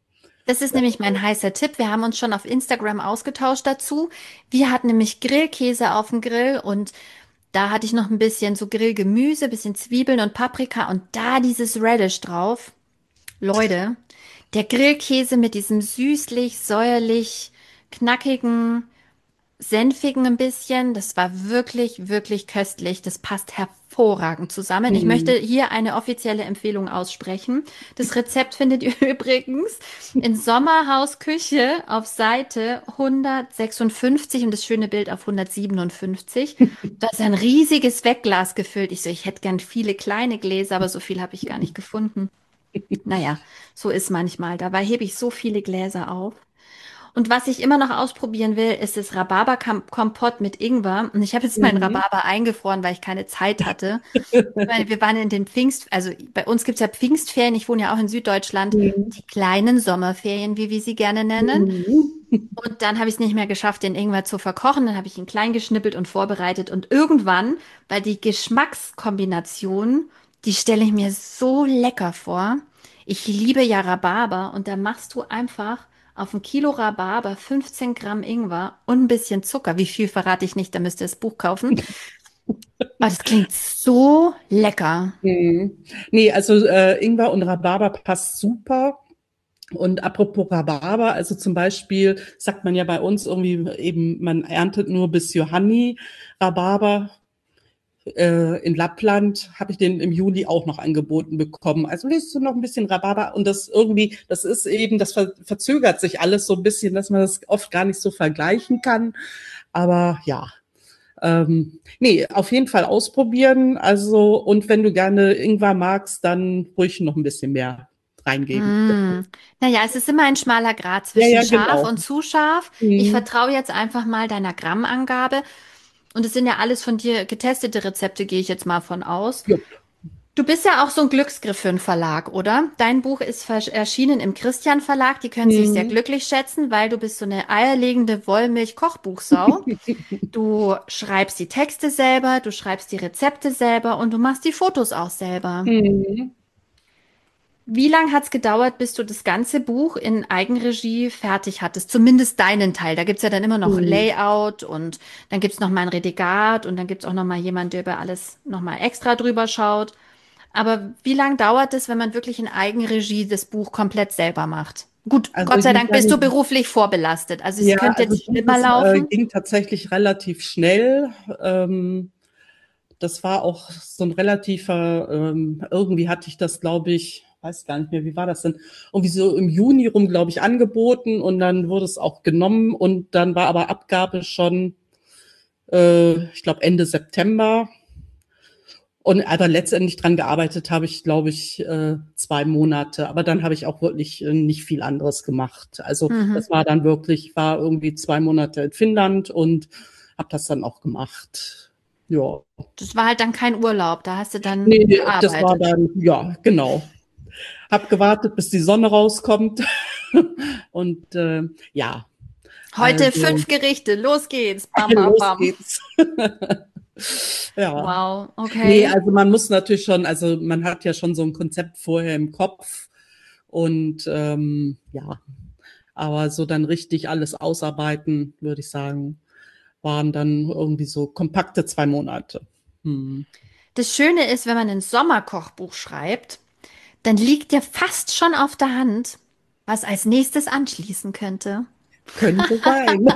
Das ist nämlich mein heißer Tipp. Wir haben uns schon auf Instagram ausgetauscht dazu. Wir hatten nämlich Grillkäse auf dem Grill und da hatte ich noch ein bisschen so Grillgemüse, bisschen Zwiebeln und Paprika und da dieses Relish drauf. Leute, der Grillkäse mit diesem süßlich, säuerlich, knackigen, senfigen ein bisschen. Das war wirklich, wirklich köstlich. Das passt hervorragend zusammen. Ich möchte Hm. hier eine offizielle Empfehlung aussprechen. Das Rezept findet ihr übrigens in Sommerhaus Küche auf Seite hundertsechsundfünfzig und das schöne Bild auf hundertsiebenundfünfzig. Da ist ein riesiges Wegglas gefüllt. Ich so, ich hätte gern viele kleine Gläser, aber so viel habe ich gar nicht gefunden. Naja, so ist manchmal. Dabei hebe ich so viele Gläser auf. Und was ich immer noch ausprobieren will, ist das Rhabarberkompott mit Ingwer. Und ich habe jetzt meinen Mhm. Rhabarber eingefroren, weil ich keine Zeit hatte. Weil wir waren in den Pfingst, also bei uns gibt's ja Pfingstferien. Ich wohne ja auch in Süddeutschland. Mhm. Die kleinen Sommerferien, wie wir sie gerne nennen. Mhm. Und dann habe ich es nicht mehr geschafft, den Ingwer zu verkochen. Dann habe ich ihn klein geschnippelt und vorbereitet. Und irgendwann, weil die Geschmackskombination, die stelle ich mir so lecker vor. Ich liebe ja Rhabarber und da machst du einfach auf ein Kilo Rhabarber fünfzehn Gramm Ingwer und ein bisschen Zucker. Wie viel verrate ich nicht, da müsst ihr das Buch kaufen. Aber das klingt so lecker. Mhm. Nee, also äh, Ingwer und Rhabarber passt super. Und apropos Rhabarber, also zum Beispiel sagt man ja bei uns irgendwie eben, man erntet nur bis Johanni Rhabarber. Äh, in Lappland habe ich den im Juli auch noch angeboten bekommen. Also willst du noch ein bisschen Rhabarber? Und das irgendwie, das ist eben, das ver verzögert sich alles so ein bisschen, dass man das oft gar nicht so vergleichen kann. Aber ja, ähm, nee, auf jeden Fall ausprobieren. Also, und wenn du gerne Ingwer magst, dann ruhig noch ein bisschen mehr reingeben. Mm. Naja, es ist immer ein schmaler Grat Ja, zwischen ja, scharf genau. und zu scharf. Ich Mhm. vertraue jetzt einfach mal deiner Grammangabe. Und es sind ja alles von dir getestete Rezepte, gehe ich jetzt mal von aus. Jupp. Du bist ja auch so ein Glücksgriff für einen Verlag, oder? Dein Buch ist vers- erschienen im Christian Verlag. Die können sich sehr Mhm. glücklich schätzen, weil du bist so eine eierlegende Wollmilch-Kochbuchsau. Du schreibst die Texte selber, du schreibst die Rezepte selber und du machst die Fotos auch selber. Mhm. Wie lange hat es gedauert, bis du das ganze Buch in Eigenregie fertig hattest? Zumindest deinen Teil. Da gibt's ja dann immer noch Mhm. Layout und dann gibt's noch mal ein Redigat und dann gibt's auch noch mal jemand, der über alles noch mal extra drüber schaut. Aber wie lange dauert es, wenn man wirklich in Eigenregie das Buch komplett selber macht? Gut, Also Gott ich sei muss Dank bist du sagen, beruflich vorbelastet. Also es ja, könnte also jetzt schlimmer dieses äh, laufen. ging tatsächlich relativ schnell. Ähm, das war auch so ein relativer, ähm, irgendwie hatte ich das, glaube ich, weiß gar nicht mehr, wie war das denn? Irgendwie so im Juni rum, glaube ich, angeboten und dann wurde es auch genommen und dann war aber Abgabe schon, äh, ich glaube, Ende September. Und aber letztendlich dran gearbeitet habe ich, glaube ich, äh, zwei Monate. Aber dann habe ich auch wirklich äh, nicht viel anderes gemacht. Also das Mhm. war dann wirklich, ich war irgendwie zwei Monate in Finnland und habe das dann auch gemacht. Ja. Das war halt dann kein Urlaub, da hast du dann Nee, das war gearbeitet. dann, ja, genau. Hab gewartet, bis die Sonne rauskommt. Und äh, ja, Heute also fünf Gerichte, los geht's. Bam, bam, los bam. geht's. Ja. Wow, Nee, okay. also man muss natürlich schon, also man hat ja schon so ein Konzept vorher im Kopf und ähm, ja, aber so dann richtig alles ausarbeiten, würde ich sagen, waren dann irgendwie so kompakte zwei Monate. Hm. Das Schöne ist, wenn man ein Sommerkochbuch schreibt, dann liegt dir fast schon auf der Hand, was als nächstes anschließen könnte. Könnte sein.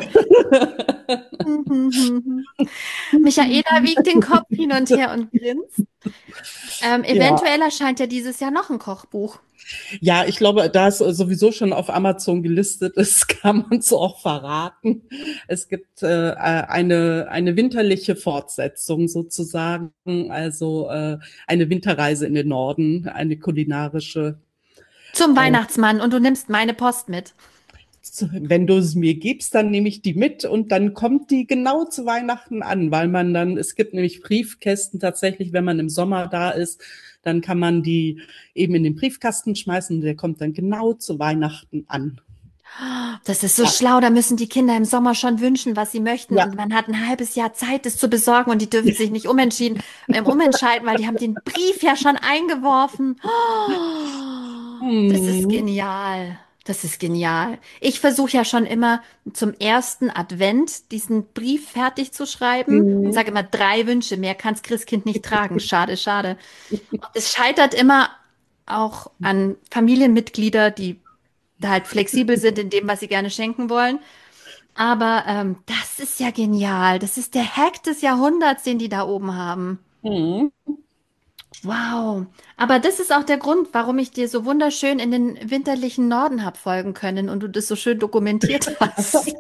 Michaela wiegt den Kopf hin und her und grinst. Ähm, Ja, eventuell erscheint ja dieses Jahr noch ein Kochbuch. ja, ich glaube, da es sowieso schon auf Amazon gelistet ist, kann man es auch verraten. Es gibt äh, eine, eine winterliche Fortsetzung sozusagen, also äh, eine Winterreise in den Norden, eine kulinarische. Zum Äh, Weihnachtsmann und du nimmst meine Post mit. Wenn du es mir gibst, dann nehme ich die mit und dann kommt die genau zu Weihnachten an, weil man dann, es gibt nämlich Briefkästen tatsächlich, wenn man im Sommer da ist, dann kann man die eben in den Briefkasten schmeißen und der kommt dann genau zu Weihnachten an. Das ist so Ja, schlau, da müssen die Kinder im Sommer schon wünschen, was sie möchten. ja. Und man hat ein halbes Jahr Zeit, das zu besorgen und die dürfen sich nicht umentschieden, ähm, umentscheiden, weil die haben den Brief ja schon eingeworfen. Oh, das ist Hm. genial. Das ist genial. Ich versuche ja schon immer zum ersten Advent diesen Brief fertig zu schreiben und Mhm. sage immer drei Wünsche. Mehr kann's Christkind nicht tragen. Schade, schade. Und es scheitert immer auch an Familienmitglieder, die da halt flexibel sind in dem, was sie gerne schenken wollen. Aber ähm, das ist ja genial. Das ist der Hack des Jahrhunderts, den die da oben haben. Mhm. Wow. Aber das ist auch der Grund, warum ich dir so wunderschön in den winterlichen Norden hab folgen können und du das so schön dokumentiert hast.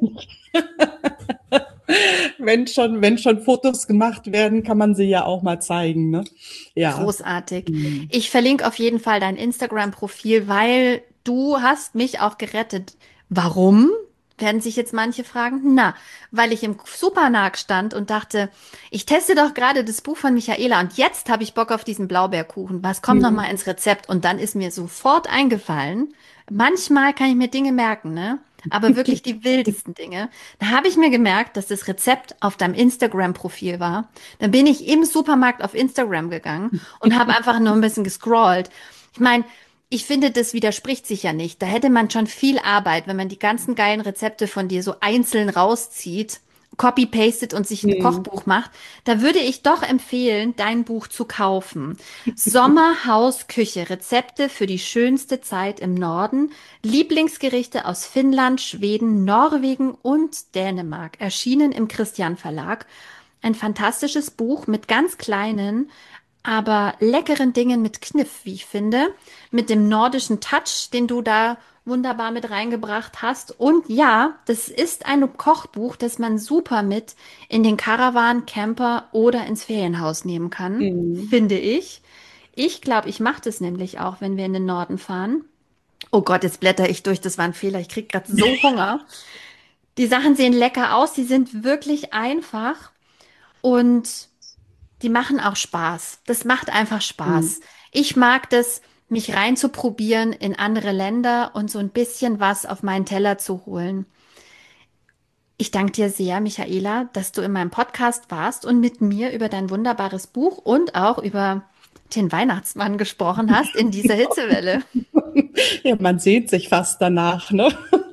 Wenn schon, wenn schon Fotos gemacht werden, kann man sie ja auch mal zeigen, ne? Ja. Großartig. Mhm. Ich verlinke auf jeden Fall dein Instagram-Profil, weil du hast mich auch gerettet. Warum? Werden sich jetzt manche fragen. Na, weil ich im Supermarkt stand und dachte, ich teste doch gerade das Buch von Michaela und jetzt habe ich Bock auf diesen Blaubeerkuchen. Was kommt noch Mhm. mal ins Rezept? Und dann ist mir sofort eingefallen, manchmal kann ich mir Dinge merken, ne? Aber wirklich die wildesten Dinge. Da habe ich mir gemerkt, dass das Rezept auf deinem Instagram-Profil war. Dann bin ich im Supermarkt auf Instagram gegangen und habe einfach nur ein bisschen gescrollt. Ich meine, ich finde, das widerspricht sich ja nicht. Da hätte man schon viel Arbeit, wenn man die ganzen geilen Rezepte von dir so einzeln rauszieht, copy-pastet und sich ein Mhm. Kochbuch macht. Da würde ich doch empfehlen, dein Buch zu kaufen. Sommerhausküche, Rezepte für die schönste Zeit im Norden, Lieblingsgerichte aus Finnland, Schweden, Norwegen und Dänemark, erschienen im Christian Verlag. Ein fantastisches Buch mit ganz kleinen, aber leckeren Dingen mit Kniff, wie ich finde, mit dem nordischen Touch, den du da wunderbar mit reingebracht hast. Und ja, das ist ein Kochbuch, das man super mit in den Caravan, Camper oder ins Ferienhaus nehmen kann, Mhm. finde ich. Ich glaube, ich mache das nämlich auch, wenn wir in den Norden fahren. Oh Gott, jetzt blätter ich durch, das war ein Fehler. Ich krieg gerade so Hunger. Die Sachen sehen lecker aus, sie sind wirklich einfach und die machen auch Spaß. Das macht einfach Spaß. Mhm. Ich mag das, mich reinzuprobieren in andere Länder und so ein bisschen was auf meinen Teller zu holen. Ich danke dir sehr, Michaela, dass du in meinem Podcast warst und mit mir über dein wunderbares Buch und auch über den Weihnachtsmann gesprochen hast in dieser Hitzewelle. Ja, man sehnt sich fast danach, ne?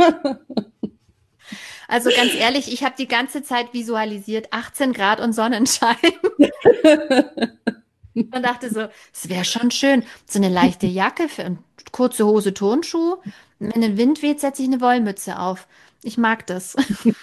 Also ganz ehrlich, ich habe die ganze Zeit visualisiert, achtzehn Grad und Sonnenschein. Und dachte so, es wäre schon schön, so eine leichte Jacke für und kurze Hose, Turnschuh. Wenn der Wind weht, setze ich eine Wollmütze auf. Ich mag das.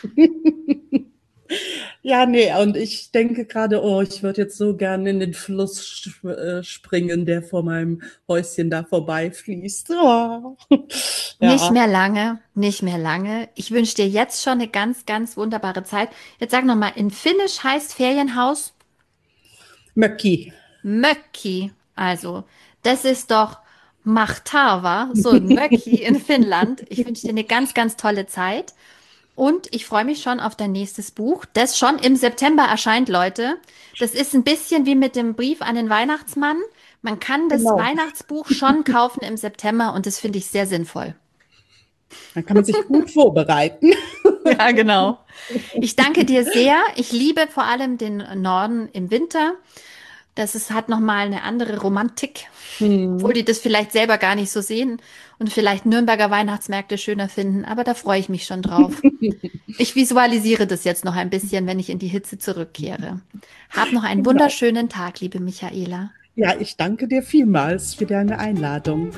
Ja, ne, und ich denke gerade, oh, ich würde jetzt so gerne in den Fluss sch äh, springen, der vor meinem Häuschen da vorbeifließt. Oh. Nicht Ja, mehr lange, nicht mehr lange. Ich wünsche dir jetzt schon eine ganz, ganz wunderbare Zeit. Jetzt sag noch mal, in Finnisch heißt Ferienhaus Möcki. Mökki. Also, das ist doch Mahtava, so ein Mökki in Finnland. Ich wünsche dir eine ganz, ganz tolle Zeit. Und ich freue mich schon auf dein nächstes Buch, das schon im September erscheint, Leute. Das ist ein bisschen wie mit dem Brief an den Weihnachtsmann. Man kann das Genau. Weihnachtsbuch schon kaufen im September und das finde ich sehr sinnvoll. Dann kann man sich gut vorbereiten. Ja, genau. Ich danke dir sehr. Ich liebe vor allem den Norden im Winter. Das ist, hat nochmal eine andere Romantik, obwohl Mhm. die das vielleicht selber gar nicht so sehen und vielleicht Nürnberger Weihnachtsmärkte schöner finden. Aber da freue ich mich schon drauf. Ich visualisiere das jetzt noch ein bisschen, wenn ich in die Hitze zurückkehre. Hab noch einen Genau. wunderschönen Tag, liebe Michaela. Ja, ich danke dir vielmals für deine Einladung.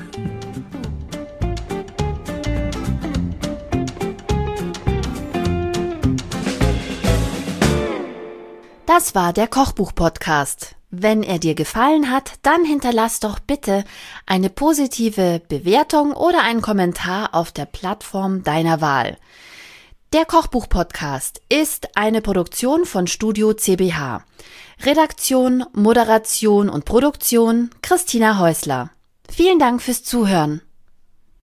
Das war der Kochbuch-Podcast. Wenn er dir gefallen hat, dann hinterlass doch bitte eine positive Bewertung oder einen Kommentar auf der Plattform deiner Wahl. Der Kochbuch-Podcast ist eine Produktion von Studio C B H. Redaktion, Moderation und Produktion Christina Häusler. Vielen Dank fürs Zuhören.